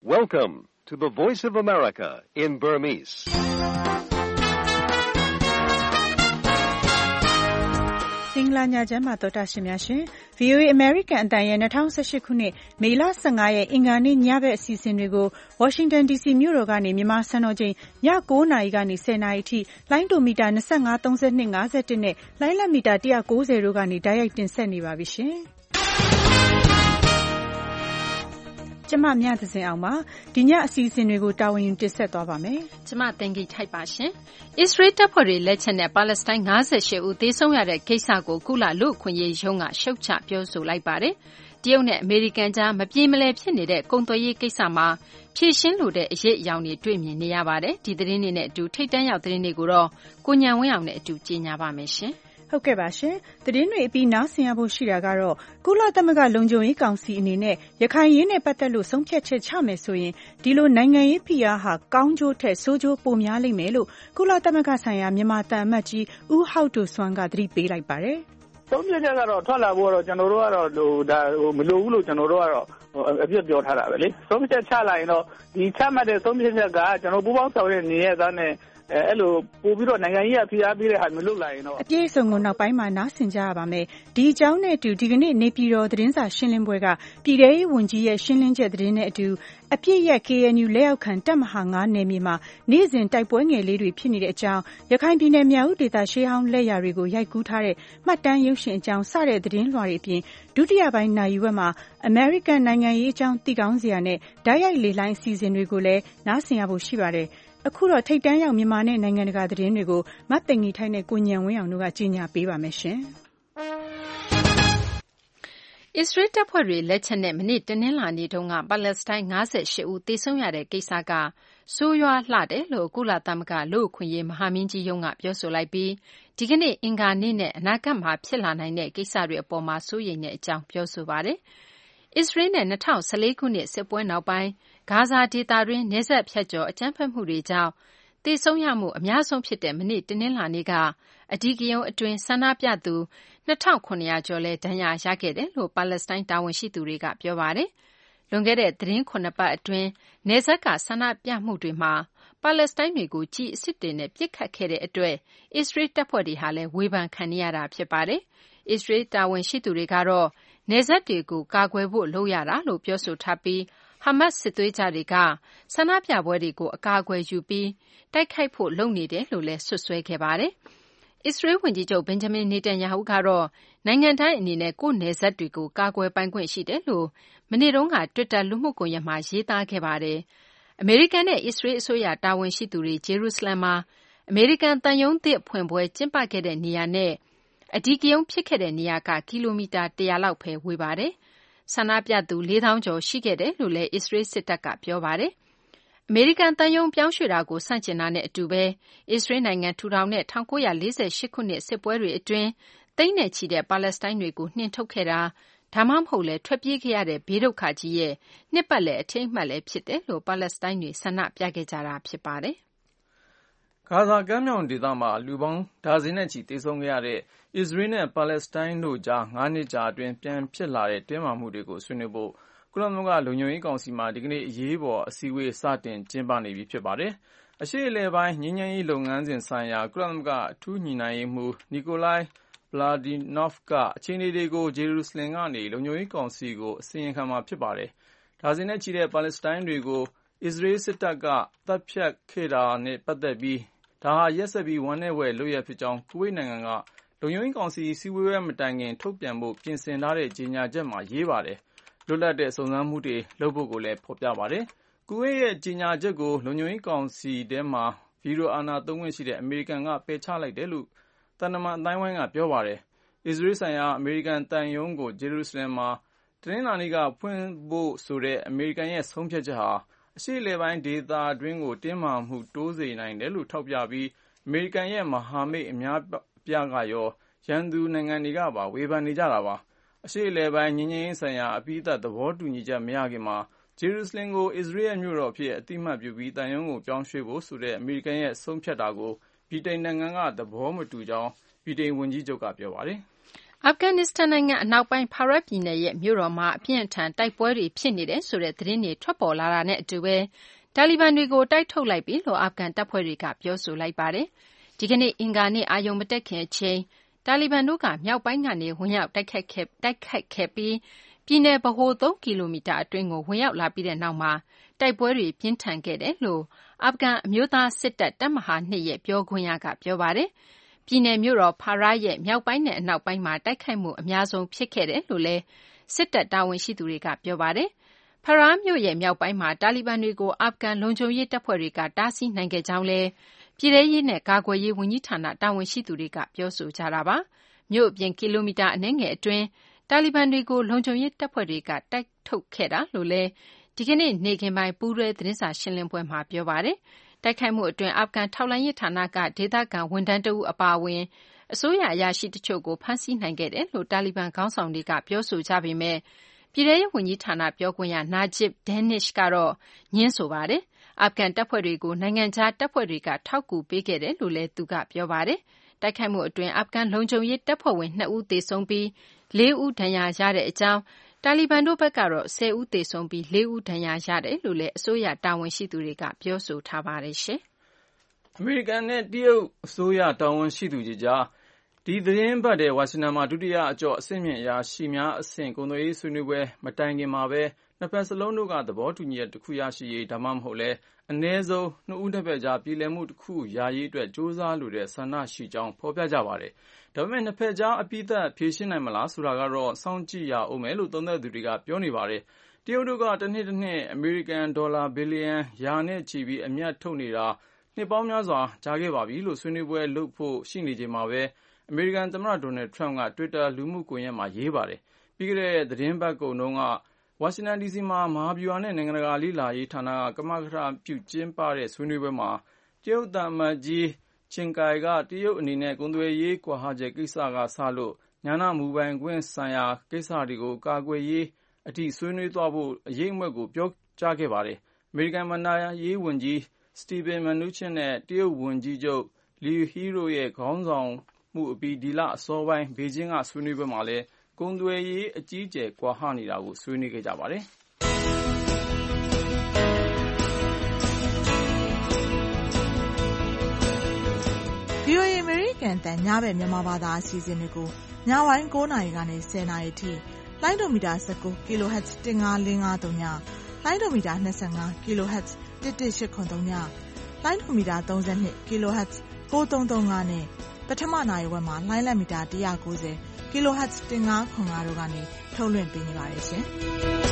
Welcome to the Voice of America in Burmese. ။မင်္ဂလာညချမ်းပါသောတာရှင်များရှင် VOA American အတန်ရဲ့2018ခုနှစ်မေလ15ရက်အင်္ဂါနေ့ညဘက်အစီအစဉ်တွေကို Washington DC မြို့တော်ကနေမြန်မာစံတော်ချိန်ည9:00နာရီကနေ10:00နာရီအထိလိုင်းဒိုမီတာ25 32 51နဲ့လိုင်းလက်မီတာ190တို့ကနေတိုက်ရိုက်တင်ဆက်နေပါပြီရှင်။ကျမမြသစင်အောင်ပါဒီညအစီအစဉ်တွေကိုတာဝန်ယူတင်ဆက်သွားပါမယ်ကျမတင်ကြီးထိုက်ပါရှင်အစ္စရေးတပ်ဖွဲ့တွေလက်ချက်နဲ့ပါလက်စတိုင်း58ဦးသေဆုံးရတဲ့ကိစ္စကိုကုလလူ့အခွင့်အရေးရုံးကရှုတ်ချပြောဆိုလိုက်ပါတယ်တရုတ်နဲ့အမေရိကန်ကြားမပြေမလည်ဖြစ်နေတဲ့ကုန်သွယ်ရေးကိစ္စမှာဖြည့်ရှင်းလိုတဲ့အရေးအယောင်တွေတွေ့မြင်နေရပါတယ်ဒီသတင်းတွေနဲ့အတူထိတ်တန့်ရောက်သတင်းတွေကိုတော့ကိုညံဝင်းအောင်နဲ့အတူကြီးညာပါမယ်ရှင်ဟုတ်ကဲ့ပါရှင်သတင်းတွေအပြီးနားဆင်ရဖို့ရှိတာကတော့ကုလသမဂ္ဂလုံခြုံရေးကောင်စီအနေနဲ့ရခိုင်ရေးနဲ့ပတ်သက်လို့ဆုံးဖြတ်ချက်ချမယ်ဆိုရင်ဒီလိုနိုင်ငံရေးဖိအားဟာကောင်းကျိုးထက်ဆိုးကျိုးပိုများလိမ့်မယ်လို့ကုလသမဂ္ဂဆိုင်ရာမြန်မာတန်အမတ်ကြီးဦးဟောက်ဒိုဆွမ်းကသတိပေးလိုက်ပါတယ်ဆုံးဖြတ်ချက်ကတော့ထွက်လာဖို့တော့ကျွန်တော်တို့ကတော့မလိုဘူးလို့ကျွန်တော်တို့ကတော့အပြည့်ပြောထားတာပဲလေဆုံးဖြတ်ချလိုက်ရင်တော့ဒီချမှတ်တဲ့ဆုံးဖြတ်ချက်ကကျွန်တော်ပူးပေါင်းဆောင်ရွက်နေရတဲ့နဲ့အဲ့လိုပို့ပြီးတော့နိုင်ငံရေးအဖိအားပေးတဲ့ဟာမလုပ်လိုက်ရင်တော့အပြည့်အစုံကိုနောက်ပိုင်းမှာနားဆင်ကြရပါမယ်ဒီအကြောင်းနဲ့အတူဒီကနေ့နေပြည်တော်သတင်းစာရှင်းလင်းပွဲကပြည်ထောင်စုဝန်ကြီးရဲ့ရှင်းလင်းချက်သတင်းနဲ့အတူအပြည့်ရဲ့ KNU လက်အောက်ခံတပ်မဟာ9နယ်မြေမှာနေ့စဉ်တိုက်ပွဲငယ်လေးတွေဖြစ်နေတဲ့အကြောင်းရခိုင်ပြည်နယ်မြောက်ဦးဒေသရှေးဟောင်းလက်ရာတွေကိုရိုက်ကူးထားတဲ့မှတ်တမ်းရုပ်ရှင်အကြောင်းစတဲ့သတင်းလွှာတွေအပြင်ဒုတိယပိုင်းနိုင်ယူဝက်မှာ American နိုင်ငံရေးအကြောင်းသိကောင်းစရာနဲ့ဓာတ်ရိုက်လေလှိုင်းအစီအစဉ်တွေကိုလည်းနားဆင်ရဖို့ရှိပါတယ်အခုတော့ထိတ်တန်းရောက်မြန်မာနဲ့နိုင်ငံတကာသတင်းတွေကိုမတ်သိင်္ဂီထိုက်နဲ့ကိုညံဝင်းအောင်တို့ကကြီးညာပေးပါမယ်ရှင်။အစ္စရေးတပ်ဖွဲ့တွေလက်ချက်နဲ့မနေ့တနင်္လာနေ့တုန်းကပါလက်စတိုင်း58ဦးသေဆုံးရတဲ့ကိစ္စကဆိုးရွားလှတယ်လို့ကုလသမဂ္ဂလူ့အခွင့်အရေးမဟာမင်းကြီးရုံးကပြောဆိုလိုက်ပြီးဒီကနေ့အင်္ဂါနေ့နဲ့အနာဂတ်မှာဖြစ်လာနိုင်တဲ့ကိစ္စတွေအပေါ်မှာစိုးရိမ်တဲ့အကြောင်းပြောဆိုပါတယ်။အစ္စရေးနဲ့2014ခုနှစ်စစ်ပွဲနောက်ပိုင်းဂါဇာဒေသတွင်းနယ်စပ်ဖြတ်ကျော်အကြမ်းဖက်မှုတွေကြောင့်သေဆုံးရမှုအများဆုံးဖြစ်တဲ့မနေ့တနင်္လာနေ့ကအဓိကရုဏ်းအတွင်းဆန္ဒပြသူ2900ကျော်လဲဒဏ်ရာရခဲ့တယ်လို့ပါလက်စတိုင်းတာဝန်ရှိသူတွေကပြောပါတယ်။လွန်ခဲ့တဲ့သတင်း9ပတ်အတွင်းနယ်စပ်ကဆန္ဒပြမှုတွေမှာပါလက်စတိုင်းတွေကိုကြီးအစ်စ်တွေနဲ့ပစ်ခတ်ခဲ့တဲ့အတွက်အစ္စရေးတပ်ဖွဲ့တွေဟာလည်းဝေဖန်ခံနေရတာဖြစ်ပါတယ်။အစ္စရေးတာဝန်ရှိသူတွေကတော့နယ်စပ်တွေကိုကာကွယ်ဖို့လုပ်ရတာလို့ပြောဆိုထားပြီးဟာမတ်စစ်သွေးကြတွေကဆန္ဒပြပွဲတွေကိုအကာအကွယ်ယူပြီးတိုက်ခိုက်ဖို့လုပ်နေတယ်လို့လည်းဆွဆွဲခဲ့ပါတယ်။အစ္စရေးဝန်ကြီးချုပ်ဘင်ဂျမင်နေတန်ယာဟုကတော့နိုင်ငံတိုင်းအနေနဲ့ကိုယ့်နယ်စပ်တွေကိုကာကွယ်ပိုင်ခွင့်ရှိတယ်လို့မနေ့တုန်းက Twitter လူမှုကွန်ရက်မှာရေးသားခဲ့ပါတယ်။အမေရိကန်နဲ့အစ္စရေးအစိုးရတာဝန်ရှိသူတွေဂျေရုဆလင်မှာအမေရိကန်သံရုံးသစ်ဖွင့်ပွဲကျင်းပခဲ့တဲ့နေရာနဲ့အဓိကရုဏ်းဖြစ်ခဲ့တဲ့နေရာကကီလိုမီတာ100လောက်ပဲဝေးပါတယ်။ဆန္ဒပြသူ4000ကျော်ရှိခဲ့တယ်လို့လည်းအစ္စရေးစစ်တပ်ကပြောပါတယ်။အမေရိကန်သံရုံးပြောင်းရွှေ့တာကိုဆန့်ကျင်တာနဲ့အတူပဲအစ္စရေးနိုင်ငံထူထောင်တဲ့1948ခုနှစ်စစ်ပွဲတွေအတွင်းသိန်းနဲ့ချီတဲ့ပါလက်စတိုင်းတွေကိုနှင်ထုတ်ခဲ့တာဒါမှမဟုတ်လဲထွက်ပြေးခဲ့ရတဲ့ဘေးဒုက္ခကြီးရဲ့နှစ်ပတ်လည်အထိမ်းအမှတ်လည်းဖြစ်တယ်လို့ပါလက်စတိုင်းတွေဆန္ဒပြခဲ့ကြတာဖြစ်ပါတယ်။ဂါဇာကမ်းမြောင်ဒေသမှာလူပေါင်းဒါဇင်နဲ့ချီသေဆုံးခဲ့ရတဲ့အစ္စရေးနဲ့ပါလက်စတိုင်းတို့ကြား9နှစ်ကြာအတွင်းပြန်ဖြစ်လာတဲ့တင်းမာမှုတွေကိုဆွေးနွေးဖို့ကုလသမဂ္ဂလုံခြုံရေးကောင်စီမှာဒီကနေ့အရေးပေါ်အစည်းအဝေးစတင်ကျင်းပနေပြီဖြစ်ပါတယ်။အရှေ့အလယ်ပိုင်းငြိမ်းချမ်းရေးလုပ်ငန်းစဉ်ဆိုင်ရာကုလသမဂ္ဂအထူးညှိနှိုင်းရေးမှူးနီကိုလိုင်းဗလာဒီနော့ဖ်ကအခြေအနေတွေကိုဂျေရုဆလင်ကနေလုံခြုံရေးကောင်စီကိုအစီရင်ခံမှာဖြစ်ပါတယ်။ဒါဇင်နဲ့ချီတဲ့ပါလက်စတိုင်းတွေကိုအစ္စရေးစစ်တပ်ကတပ်ဖြတ်ခဲ့တာနဲ့ပတ်သက်ပြီးဒါဟာရက်စက်ပြီးဝမ်းနည်းဖွယ်လုပ်ရဖြစ်ကြောင်းကူဝိတ်နိုင်ငံကလုံခြုံရေးကောင်စီစည်းဝေးပွဲမတိုင်ခင်ထုတ်ပြန်ဖို့ပြင်ဆင်ထားတဲ့ကြေညာချက်မှာရေးပါတယ်။လွတ်လပ်တဲ့စုံစမ်းမှုတွေလုပ်ဖို့ကိုလည်းဖော်ပြပါတယ်။ကူဝိတ်ရဲ့ကြေညာချက်ကိုလုံခြုံရေးကောင်စီထဲမှာဗီရိုအာဏာသုံးခွင့်ရှိတဲ့အမေရိကန်ကပယ်ချလိုက်တယ်လို့သံတမန်အတိုင်းဝိုင်းကပြောပါတယ်။အစ္စရေးဆိုင်ရာအမေရိကန်တန်ယုံကိုဂျေရုဆလင်မှာတနင်္လာနေ့ကဖွင့်ဖို့ဆိုတဲ့အမေရိကန်ရဲ့ဆုံးဖြတ်ချက်ဟာအရှေ့အလယ်ပိုင်းဒေသတွင်းကိုတင်းမာမှုတိုးစေနိုင်တယ်လို့ထောက်ပြပြီးအမေရိကန်ရဲ့မဟာမိတ်အများအပြားကရောရန်သူနိုင်ငံတွေကပါဝေဖန်နေကြတာပါအရှေ့အလယ်ပိုင်းငြိမ်းချမ်းရေးဆိုင်ရာအပြီးသတ်သဘောတူညီချက်မရခင်မှာဂျေရုဆလင်ကိုအစ္စရေးရဲ့မြို့တော်အဖြစ်အတိအမှတ်ပြုပြီးတန်ယုံကိုပြောင်းရွှေ့ဖို့ဆိုတဲ့အမေရိကန်ရဲ့ဆုံးဖြတ်တာကိုဗြိတိန်နိုင်ငံကသဘောမတူကြောင်းဗြိတိန်ဝန်ကြီးချုပ်ကပြောပါတယ်အာဖဂန်နစ္စတန်နိုင်ငံအနောက်ပိုင်းဖာရက်ပြည်နယ်ရဲ့မြို့တော်မှာအပြင်းအထန်တိုက်ပွဲတွေဖြစ်နေတယ်ဆိုတဲ့သတင်းတွေထွက်ပေါ်လာတာနဲ့အတူပဲတာလီဘန်တွေကိုတိုက်ထုတ်လိုက်ပြီလို့အာဖဂန်တပ်ဖွဲ့တွေကပြောဆိုလိုက်ပါတယ်။ဒီကနေ့အင်္ဂါနေ့အာရုံမတက်ခင်အချိန်တာလီဘန်တို့ကမြောက်ပိုင်းကနေဝင်ရောက်တိုက်ခိုက်ခဲ့ပြီးပြည်နယ်ဗဟို3ကီလိုမီတာအတွင်းကိုဝင်ရောက်လာပြီးတဲ့နောက်မှာတိုက်ပွဲတွေပြင်းထန်ခဲ့တယ်လို့အာဖဂန်အမျိုးသားစစ်တပ်တပ်မဟာ2ရဲ့ပြောခွင့်ရကပြောပါတယ်။ပြည်နယ်မြို့တော်ဖာရာရဲ့မြောက်ပိုင်းနဲ့အနောက်ပိုင်းမှာတိုက်ခိုက်မှုအများဆုံးဖြစ်ခဲ့တယ်လို့လည်းစစ်တပ်တာဝန်ရှိသူတွေကပြောပါတယ်။ဖာရာမြို့ရဲ့မြောက်ပိုင်းမှာတာလီဘန်တွေကိုအာဖဂန်လုံခြုံရေးတပ်ဖွဲ့တွေကတားဆီးနိုင်ခဲ့ကြောင်းလည်းပြည်ထရေးနဲ့ကာကွယ်ရေးဝန်ကြီးဌာနတာဝန်ရှိသူတွေကပြောဆိုကြတာပါ။မြို့အပြင်ကီလိုမီတာအနည်းငယ်အတွင်းတာလီဘန်တွေကိုလုံခြုံရေးတပ်ဖွဲ့တွေကတိုက်ထုတ်ခဲ့တာလို့လည်းဒီကနေ့နေ့ခင်းပိုင်းပူးတွဲသတင်းစာရှင်းလင်းပွဲမှာပြောပါတယ်။တိုက်ခိုက်မှုအတွင်းအာဖဂန်ထောက်လှမ်းရေးဌာနကဒေသခံဝန်ထမ်းတဦးအပါအဝင်အစိုးရအရာရှိတချို့ကိုဖမ်းဆီးနိုင်ခဲ့တယ်လို့တာလီဘန်ခေါင်းဆောင်တွေကပြောဆိုကြပေမဲ့ပြည်ထရေးဝန်ကြီးဌာနပြောခွင့်ရနာဂျစ်ဒဲနစ်ကတော့ငြင်းဆိုပါတယ်။အာဖဂန်တပ်ဖွဲ့တွေကိုနိုင်ငံခြားတပ်ဖွဲ့တွေကထောက်ကူပေးခဲ့တယ်လို့လည်းသူကပြောပါတယ်။တိုက်ခိုက်မှုအတွင်းအာဖဂန်လုံခြုံရေးတပ်ဖွဲ့ဝင်2ဦးသေဆုံးပြီး4ဦးဒဏ်ရာရတဲ့အကြောင်းတာလီဘန်တို့ဘက်ကတော့10ဦးသေဆုံးပြီး4ဦးဒဏ်ရာရတယ်လို့လည်းအစိုးရတာဝန်ရှိသူတွေကပြောဆိုထားပါတယ်။အမေရိကန်နဲ့တရုတ်အစိုးရတာဝန်ရှိသူတွေကြားဒီသတင်းပတ်တဲ့ဝါရှင်တန်မှာဒုတိယအကြော့အဆင့်မြင့်အရာရှိများအဆင့်ကုန်သွယ်ရေးဆွေးနွေးပွဲမတိုင်ခင်မှာပဲနှစ်ဖက်စလုံးတို့ကသဘောတူညီချက်တစ်ခုရရှိရေးဒါမှမဟုတ်လဲအနည်းဆုံးနှစ်ဦးတစ်ဖက်ကြားပြည်လည်မှုတစ်ခုယာရေးအတွက်စ조사လိုတဲ့ဆန္ဒရှိကြောင်းဖော်ပြကြပါတယ်။ဒါပေမဲ့နှစ်ဖက်ကြားအပိသက်ဖြေရှင်းနိုင်မလားဆိုတာကတော့စောင့်ကြည့်ရအောင်မယ်လို့သုံးသပ်သူတွေကပြောနေပါတယ်။တရုတ်တို့ကတစ်နှစ်အမေရိကန်ဒေါ်လာဘီလီယံရာနဲ့ချီပြီးအမြတ်ထုတ်နေတာနှစ်ပေါင်းများစွာကြာခဲ့ပါပြီလို့ဆွေးနွေးပွဲလုပ်ဖို့ရှိနေချိန်မှာပဲအမေရိကန်သမ္မတဒေါ်နယ်ထရမ့်က Twitter လူမှုကွန်ရက်မှာရေးပါတယ်။ပြီးခဲ့တဲ့သတင်းပတ်ကုန်တုန်းကဝါရှင်တန် DC မှာမဟာဗျူဟာနဲ့နိုင်ငံတကာလေ့လာရေးဌာနကကမကထပြုကျင်းပတဲ့ဆွေးနွေးပွဲမှာတရုတ်သံအမတ်ကြီးချင်းကိုင်ကတရုတ်အနေနဲ့ကုန်သွယ်ရေးကွာဟချက်ကိစ္စကစလို့ဉာဏမူပိုင်ခွင့်ဆိုင်ရာကိစ္စတွေကိုကာကွယ်ရေးအထိဆွေးနွေးသွားဖို့အရေးအမွက်ကိုပြောကြားခဲ့ပါတယ်။အမေရိကန်မန်နာရေးဝန်ကြီးစတီဗင်မနူးချင်နဲ့တရုတ်ဝန်ကြီးချုပ်လီဟီတို့ရဲ့ခေါင်းဆောင်မှုအပြီးဒီလအစောပိုင်းဘေကျင်းကဆွေးနွေးပွဲမှာလည်းကုန်သွယ်ရေးအကြီးအကျယ်ကွာဟနေတာကိုဆွေးနွေးခဲ့ကြပါတယ်။ VOA အမေရိကန်တန်ညဘက်မြန်မာဘာသာအစီအစဉ်တွေကိုညပိုင်း9:00 နာရီကနေ10:00 နာရီအထိလိုင်းဒိုမီတာ19 kHz 15553ညလိုင်းဒိုမီတာ25 kHz 11883ညလိုင်းဒိုမီတာ32 kHz 9335နဲ့ပထမနာရီဝက်မှာလိုင်းလက်မီတာ190 kHz 1505တို့ကနေထုတ်လွှင့်ပေးနေပါတယ်ရှင်။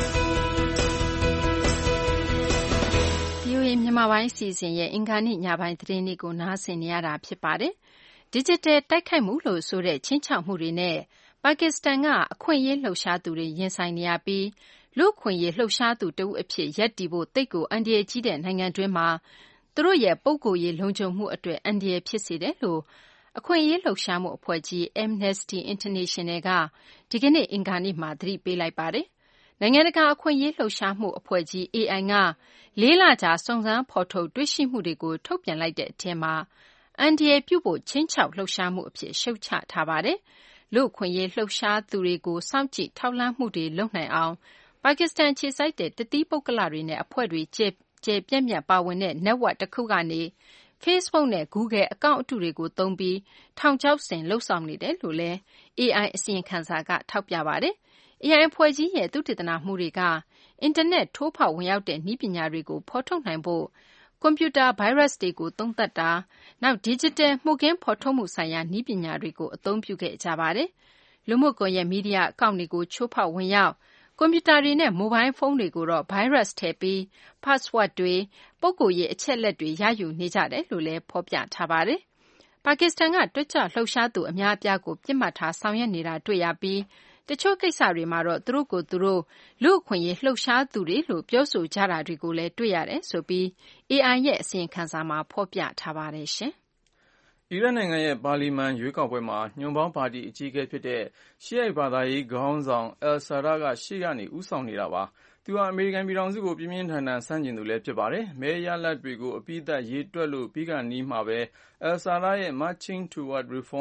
VOA မြန်မာပိုင်းအစီအစဉ်ရဲ့အင်္ဂါနေ့ညပိုင်းသတင်းလေးကိုနားဆင်နေရတာဖြစ်ပါတယ်။ Digital တိုက်ခိုက်မှုလို့ဆိုတဲ့ခြိမ်းခြောက်မှုတွေနဲ့ပါကစ္စတန်ကအခွင့်အရေးလှုပ်ရှားသူတွေရင်ဆိုင်နေရပြီးလူ့အခွင့်အရေးလှုပ်ရှားသူတဦးအဖြစ်ရပ်တည်ဖို့သိပ်ကိုအန္တရာယ်ကြီးတဲ့နိုင်ငံတွင်းမှာသူတို့ရဲ့ပုဂ္ဂိုလ်ရေးလုံခြုံမှုအတွက်အန္တရာယ်ဖြစ်စေတယ်လို့အခွင့်အရေးလှုပ်ရှားမှုအဖွဲ့ကြီး Amnesty International ကဒီကနေ့အင်္ဂါနေ့မှာသတိပေးလိုက်ပါတယ်။နိုင်ငံတကာအခွင့်အရေးလှုပ်ရှားမှုအဖွဲ့ကြီး AI က4 လကြာစုံစမ်းဖော်ထုတ်တွေ့ရှိမှုတွေကိုထုတ်ပြန်လိုက်တဲ့အထက်မှာအန္တရာယ်ပြုဖို့ခြိမ်းခြောက်လှုပ်ရှားမှုအဖြစ်ရှုတ်ချထားပါတယ်။လူ့အခွင့်အရေးလှုပ်ရှားသူတွေကိုစောင့်ကြည့်ထောက်လှမ်းမှုတွေလုပ်နိုင်အောင်ပါကစ္စတန်ခြေစိုက်တဲ့တသီးပုဂ္ဂလတွေနဲ့အဖွဲ့တွေကျယ်ပြန့်ပြန့်ပါဝင်တဲ့ network တစ်ခုကနေ Facebook နဲ့ Google အကောင့်အတုတွေကိုသုံးပြီးထောင်ချောက်ဆင်လုပ်ဆောင်နေတယ်လို့လည်း AI အစီရင်ခံစာကထောက်ပြပါတယ်။ AI အဖွဲ့ကြီးရဲ့သုတေသနမှုတွေကအင်တာနက်ထိုးဖောက်ဝင်ရောက်တဲ့နည်းပညာတွေကိုဖော်ထုတ်နိုင်ဖို့ကွန်ပျူတာဗိုင်းရပ်စ်တွေကိုသုံးသပ်တာနောက် Digital မှုခင်းဖော်ထုတ်မှုဆိုင်ရာနည်းပညာတွေကိုအသုံးပြုခဲ့ကြပါတယ်။လူမှုကွန်ရက်မီဒီယာအကောင့်တွေကိုချိုးဖောက်ဝင်ရောက်ကွန်ပျူတာတွေနဲ့မိုဘိုင်းဖုန်းတွေကိုတော့ဗိုင်းရပ်စ်ထည့်ပြီး password တွေပုဂ္ဂိုလ်ရေးအချက်လက်တွေရယူနေကြတယ်လို့လည်းဖော်ပြထားပါတယ်။ပါကစ္စတန်ကတွက်ချက်လှုပ်ရှားသူအများအပြားကိုပြစ်မှတ်ထားဆောင်ရွက်နေတာတွေ့ရပြီးတချို့ကိစ္စတွေမှာတော့သူတို့ကိုယ်သူတို့လူ့အခွင့်အရေးလှုပ်ရှားသူတွေလို့ပြောဆိုကြတာတွေကိုလည်းတွေ့ရတယ်ဆိုပြီး AI ရဲ့အစီရင်ခံစာမှာဖော်ပြထားပါတယ်ရှင်။အီရတ်နိုင်ငံရဲ့ပါလီမန်ရွေးကောက်ပွဲမှာညွန့်ပေါင်းပါတီအကြီးအကဲဖြစ်တဲ့ရှီအိုက်ဘာသာရေးခေါင်းဆောင်အယ်ဆာဒါကရှေ့ကနေဦးဆောင်နေတာပါ။သူဟာအမေရိကန်ပြည်ထောင်စုကိုပြင်းပြင်းထန်ထန်ဆန့်ကျင်သူလည်းဖြစ်ပါတယ်။မဲရလဒ်တွေကိုအပြီးသတ်ရေးတွက်လို့ပြီးခါနီးမှာပဲအယ်ဆာဒါရဲ့ Marching Toward Reform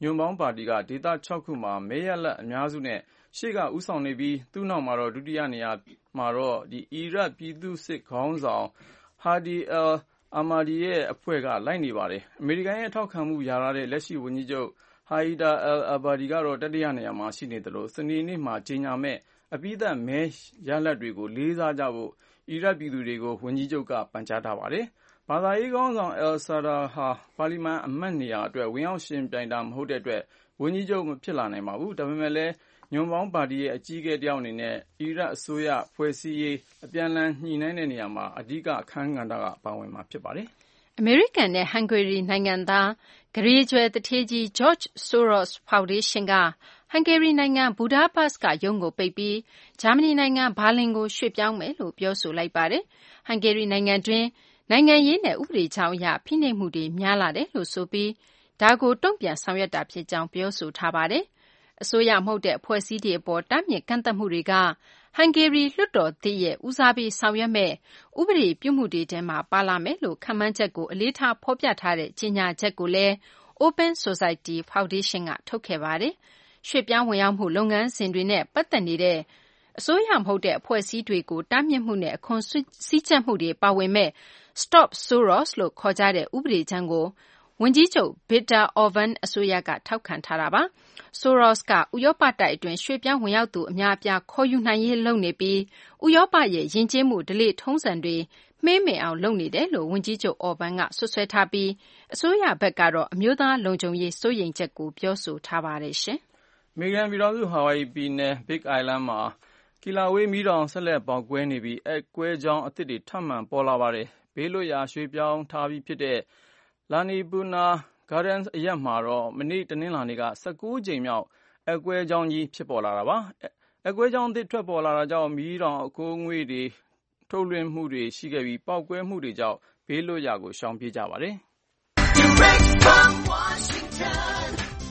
ညွန့်ပေါင်းပါတီကဒေသ6ခုမှာမဲရလဒ်အများစုနဲ့ရှေ့ကဦးဆောင်နေပြီးသူ့နောက်မှာတော့ဒုတိယနေရာမှာတော့အီရတ်ပြည်သူ့စစ်ခေါင်းဆောင်ဟာဒီအယ်အာမာဒီရဲ့အဖွဲ့ကလိုက်နေပါတယ်။အမေရိကန်ရဲ့ထောက်ခံမှုရထားတဲ့လက်ရှိဝန်ကြီးချုပ်ဟာီဒါအယ်အာဘာဒီကတော့တတိယနေရာမှာရှိနေသလိုစနေနေ့မှာကြေညာမဲ့အပြီးသတ်မဲရလဒ်တွေကိုလေးစားကြဖို့အီရတ်ပြည်သူတွေကိုဝန်ကြီးချုပ်ကပန်ကြားထားပါတယ်။ဘာသာရေးခေါင်းဆောင်အယ်ဆာဒါဟာပါလီမန်အမတ်နေရာအတွက်ဝင်ရောက်ရှင်ပြိုင်တာမဟုတ်တဲ့အတွက်ဝန်ကြီးချုပ်မဖြစ်လာနိုင်ပါဘူး။ဒါပေမဲ့လည်းညွန့်ပေါင်းပါတီရဲ့အကြီးအကဲတယောက်အနေနဲ့အီရတ်အစိုးရဖွဲ့စည်းရေးအပြန်အလှန်ညှိနှိုင်းတဲ့နေရာမှာအဓိကအခန်းကဏ္ဍကပါဝင်မှာဖြစ်ပါတယ်။အမေရိကန်နဲ့ဟန်ဂေရီနိုင်ငံသားဂရေကျွဲသူဌေးကြီး George Soros Foundation ကဟန်ဂေရီနိုင်ငံဘူဒါပက်စ်ကရုံးကိုပိတ်ပြီးဂျာမနီနိုင်ငံဘာလင်ကိုရွှေ့ပြောင်းမယ်လို့ပြောဆိုလိုက်ပါတယ်။ဟန်ဂေရီနိုင်ငံတွင်းနိုင်ငံရေးနဲ့ဥပဒေကြောင်းအရဖိနှိပ်မှုတွေများလာတယ်လို့ဆိုပြီးဒါကိုတုံ့ပြန်ဆောင်ရွက်တာဖြစ်ကြောင်းပြောဆိုထားပါတယ်။အစိုးရမဟုတ်တဲ့အဖွဲ့အစည်းတွေအပေါ်တားမြစ်ကန့်သတ်မှုတွေကဟန်ဂေရီလွှတ်တော်သစ်ရဲ့ဦးစားပေးဆောင်ရွက်မဲ့ဥပဒေပြုမှုတွေထဲမှာပါလာမယ်လို့ခန့်မှန်းချက်ကိုအလေးထားဖော်ပြထားတဲ့ကြေညာချက်ကိုလည်း Open Society Foundation ကထုတ်ခဲ့ပါတယ်။ရွှေ့ပြောင်းဝင်ရောက်မှုလုပ်ငန်းစဉ်တွေနဲ့ပတ်သက်နေတဲ့အစိုးရမဟုတ်တဲ့အဖွဲ့အစည်းတွေကိုတားမြစ်မှုနဲ့အခွန်စည်းကြပ်မှုတွေပါဝင်မဲ့ Stop Soros လို့ခေါ်ကြတဲ့ဥပဒေကြမ်းကိုဝန်ကြီးချုပ် Viktor Orban အစိုးရကထောက်ခံထားတာပါ။ Soros ကဥရောပတိုက်အတွင်းရွှေ့ပြောင်းဝင်ရောက်သူအများအပြားခေါ်ယူနိုင်ရေးလုပ်နေပြီးဥရောပရဲ့ယဉ်ကျေးမှုဓလေ့ထုံးစံတွေမှေးမှိန်အောင်လုပ်နေတယ်လို့ဝန်ကြီးချုပ် Orban ကစွပ်စွဲထားပြီးအစိုးရဘက်ကတော့အမျိုးသားလုံခြုံရေးစိုးရိမ်ချက်ကိုပြောဆိုထားပါတယ်။အမေရိကန်ပြည်ထောင်စုဟာဝိုင်ယီပြည်နယ် Big Island မှာကီလာဝေးမီးတောင်ဆက်လက်ပေါက်ကွဲနေပြီးအက်ကွဲကြောင်းအသစ်တွေထပ်မံပေါ်လာပါတယ်။ဘေးလွတ်ရာရွှေ့ပြောင်းထားပြီးဖြစ်တဲ့လာနီပူနာဂါဒန်အရပ်မှာတော့မနေ့တနင်္လာနေ့က19ကြိမ်မြောက်အက်ကွဲကြောင်းကြီးဖြစ်ပေါ်လာတာပါ။အက်ကွဲကြောင်းအသစ်ထွက်ပေါ်လာတာကြောင့်မီးတောင်အခိုးငွေ့တွေထုတ်လွှင့်မှုတွေရှိခဲ့ပြီးပေါက်ကွဲမှုတွေကြောင့်ဘေးလွတ်ရာကိုရှောင်ပြေးကြပါတယ်။ Direct from Washington,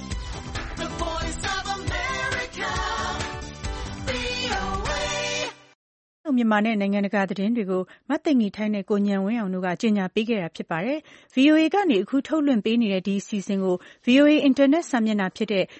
the Voice of America, VOA မြန်မာနဲ့နိုင်ငံတကာသတင်းတွေကိုမသိင်္ဂီထိုင်းနဲ့ကိုညံဝင်းအောင်တို့ကကြေညာပေးခဲ့တာဖြစ်ပါတယ်။ VOA ကနေအခုထုတ်လွှင့်ပေးနေတဲ့ဒီအစီအစဉ်ကို VOA အင်တာနက်စာမျက်နှာဖြစ်တဲ့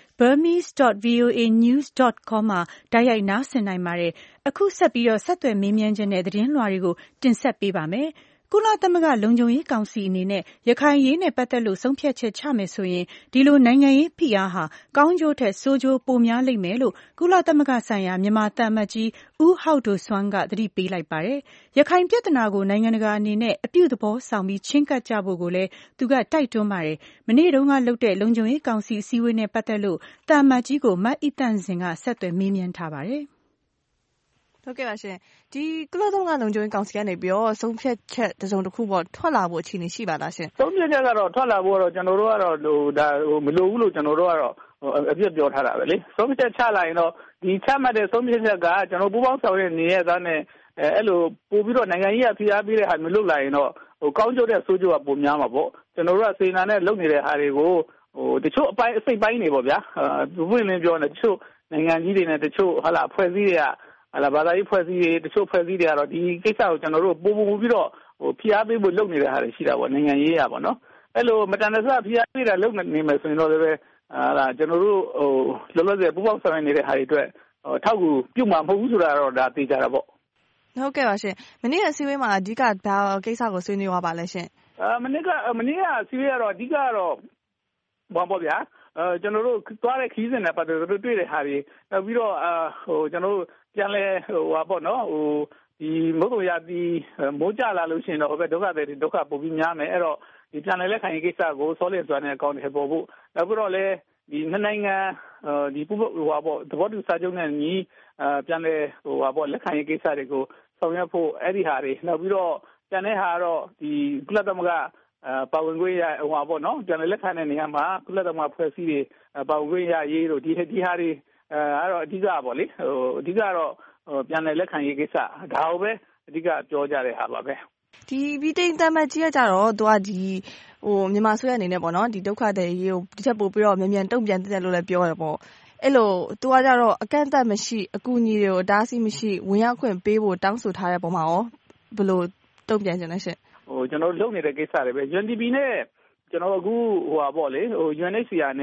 burmese.voanews.com မှာတိုက်ရိုက်နားဆင်နိုင်ပါတယ်။အခုဆက်ပြီးဆက်သွယ်မေးမြန်းချက်နဲ့သတင်းလွှာတွေကိုတင်ဆက်ပေးပါမယ်။ကုလသမဂ္ဂလုံခြုံရေးကောင်စီအနေနဲ့ရခိုင်ရေးနဲ့ပတ်သက်လို့ဆုံးဖြတ်ချက်ချမယ်ဆိုရင်ဒီလိုနိုင်ငံရေးဖိအားဟာကောင်းကျိုးထက်ဆိုးကျိုးပိုများလိမ့်မယ်လို့ကုလသမဂ္ဂဆိုင်ရာမြန်မာသံအမတ်ကြီးဦးဟောက်ဒိုဆွမ်းကသတိပေးလိုက်ပါတယ်။ရခိုင်ပြဿနာကိုနိုင်ငံတကာအနေနဲ့အပြုသဘောဆောင်ပြီးချဉ်းကပ်ကြဖို့ကိုလည်းသူကတိုက်တွန်းပါတယ်။မနေ့တုန်းကလုပ်တဲ့လုံခြုံရေးကောင်စီအစည်းအဝေးနဲ့ပတ်သက်လို့သံအမတ်ကြီးကိုမအိသန့်စင်ကဆက်သွယ်မေးမြန်းထားပါတယ်။ဟုတ်ကဲ့ပါရှင်ဒီကုလသမဂ္ဂလုံခြုံရေးကောင်စီကနေပြီးတော့ဆုံးဖြတ်ချက်တစုံတစ်ခုပေါ့ထွက်လာဖို့အခြေအနေရှိပါလားရှင်ဆုံးဖြတ်ချက်ကတော့ထွက်လာဖို့တော့ကျွန်တော်တို့ကတော့ဒါမလိုဘူးလို့ကျွန်တော်တို့ကတော့အပြည့်ပြောထားတာပဲလေဆုံးဖြတ်ချက်ချလာရင်တော့ဒီချမှတ်တဲ့ဆုံးဖြတ်ချက်ကကျွန်တော်ပူးပေါင်းဆောင်ရွက်နေတဲ့သားနဲ့အဲ့လိုပို့ပြီးတော့နိုင်ငံရေးအဖိအားပေးတဲ့ဟာမလုပ်လာရင်တော့ကောင်းကျိုးတဲ့ဆိုးကျိုးကပိုများမှာပေါ့ကျွန်တော်တို့ကစေနာနဲ့လုပ်နေတဲ့ဟာတွေကိုတချို့အပိုင်းအစိတ်ပိုင်းနေပေါ့ဗျာဘုရင်လင်းပြောနေတချို့နိုင်ငံကြီးတွေနဲ့တချို့ဟာလာဖွဲ့စည်းတွေကဘာသာရေးဖွဲ့စည်းတွေတချို့ဖွဲ့စည်းတွေကတော့ဒီကိစ္စကိုကျွန်တော်တို့ပို့ပြီးတော့ဖိအားပေးဖို့လုပ်နေတဲ့ဟာတွေရှိတာပေါ့နိုင်ငံရေးရပါတော့အဲ့လိုမတန်တဆဖိအားပေးတာလုပ်နေမယ်ဆိုရင်တော့လည်းကျွန်တော်တို့လောလောဆယ်ပူပေါင်းဆောင်နေတဲ့ဟာတွေအတွက်ထောက်ကူပြုမှာမဟုတ်ဘူးဆိုတာတော့ဒါသိကြတာပေါ့ဟုတ်ကဲ့ပါရှင်မနေ့အစည်းအဝေးမှာအဓိကဘာကိစ္စကိုဆွေးနွေးသွားပါလဲရှင်မနေ့ကအစည်းအဝေးကတော့အဓိကကတော့ဘာပေါ့ဗျာကျွန်တော်တို့သွားတဲ့ခီးစဉ်နဲ့ပတ်သက်လို့တွေ့တဲ့ဟာတွေနောက်ပြီးတော့ကျွန်တော်တို့ပြန်လဲဟာပေါ့နော်ဒီမုတ်တုံရသည်မိုးကြလာလို့ရှိရင်တော့ဘယ်ဒုက္ခတွေဒုက္ခပိုပြီးများမယ်အဲ့တော့ဒီပြန်လဲလက်ခံရေးကိစ္စကိုစောလင့်စွာနဲ့အကောင့်တွေပေါ်ဖို့နောက်ပြီးတော့လဲဒီနှစ်နိုင်ငံဒီဟိုပေါ့သဘောတူစာချုပ်နဲ့ညီပြန်လဲဟာပေါ့လက်ခံရေးကိစ္စတွေကိုဆောင်ရွက်ဖို့အဲ့ဒီဟာတွေနောက်ပြီးတော့ပြန်တဲ့ဟာကတော့ဒီကုလသမဂ္ဂပါဝင်ခွင့်ရဟိုပါပေါ့နော်ပြန်လည်လက်ခံတဲ့နေရာမှာကုလသမဂ္ဂဖွဲ့စည်းတွေပါဝင်ခွင့်ရရေးတို့ဒီဟာတွေအဲ့တော့အဓိကပေါ့လေအဓိကတော့ပြန်လည်လက်ခံရေးကိစ္စဒါကိုပဲအဓိကပြောကြတဲ့ဟာပါပဲဒီဗီတိန်တမတ်ကြီးကကြတော့သူကဒီမြန်မာဆိုရအနေနဲ့ပေါ့နော်ဒီဒုက္ခတွေရေးကိုတစ်ချက်ပို့ပြီးတော့မြန်တုံ့ပြန်တဲ့လို့လည်းပြောရပေါ့အဲ့လိုသူကကြတော့အကန့်အသတ်မရှိအကူအညီတွေကိုအတားအဆီးမရှိဝင်ရောက်ခွင့်ပေးဖို့တောင်းဆိုထားတဲ့ပုံမှာရောဘယ်လိုတုံ့ပြန်ကြလဲရှင်ကျွန်တော်လုပ်နေတဲ့ကိစ္စတွေပဲ UNDP နဲ့ကျွန်တော်အခုဟိုပါပေါ့လေUNHCR နဲ့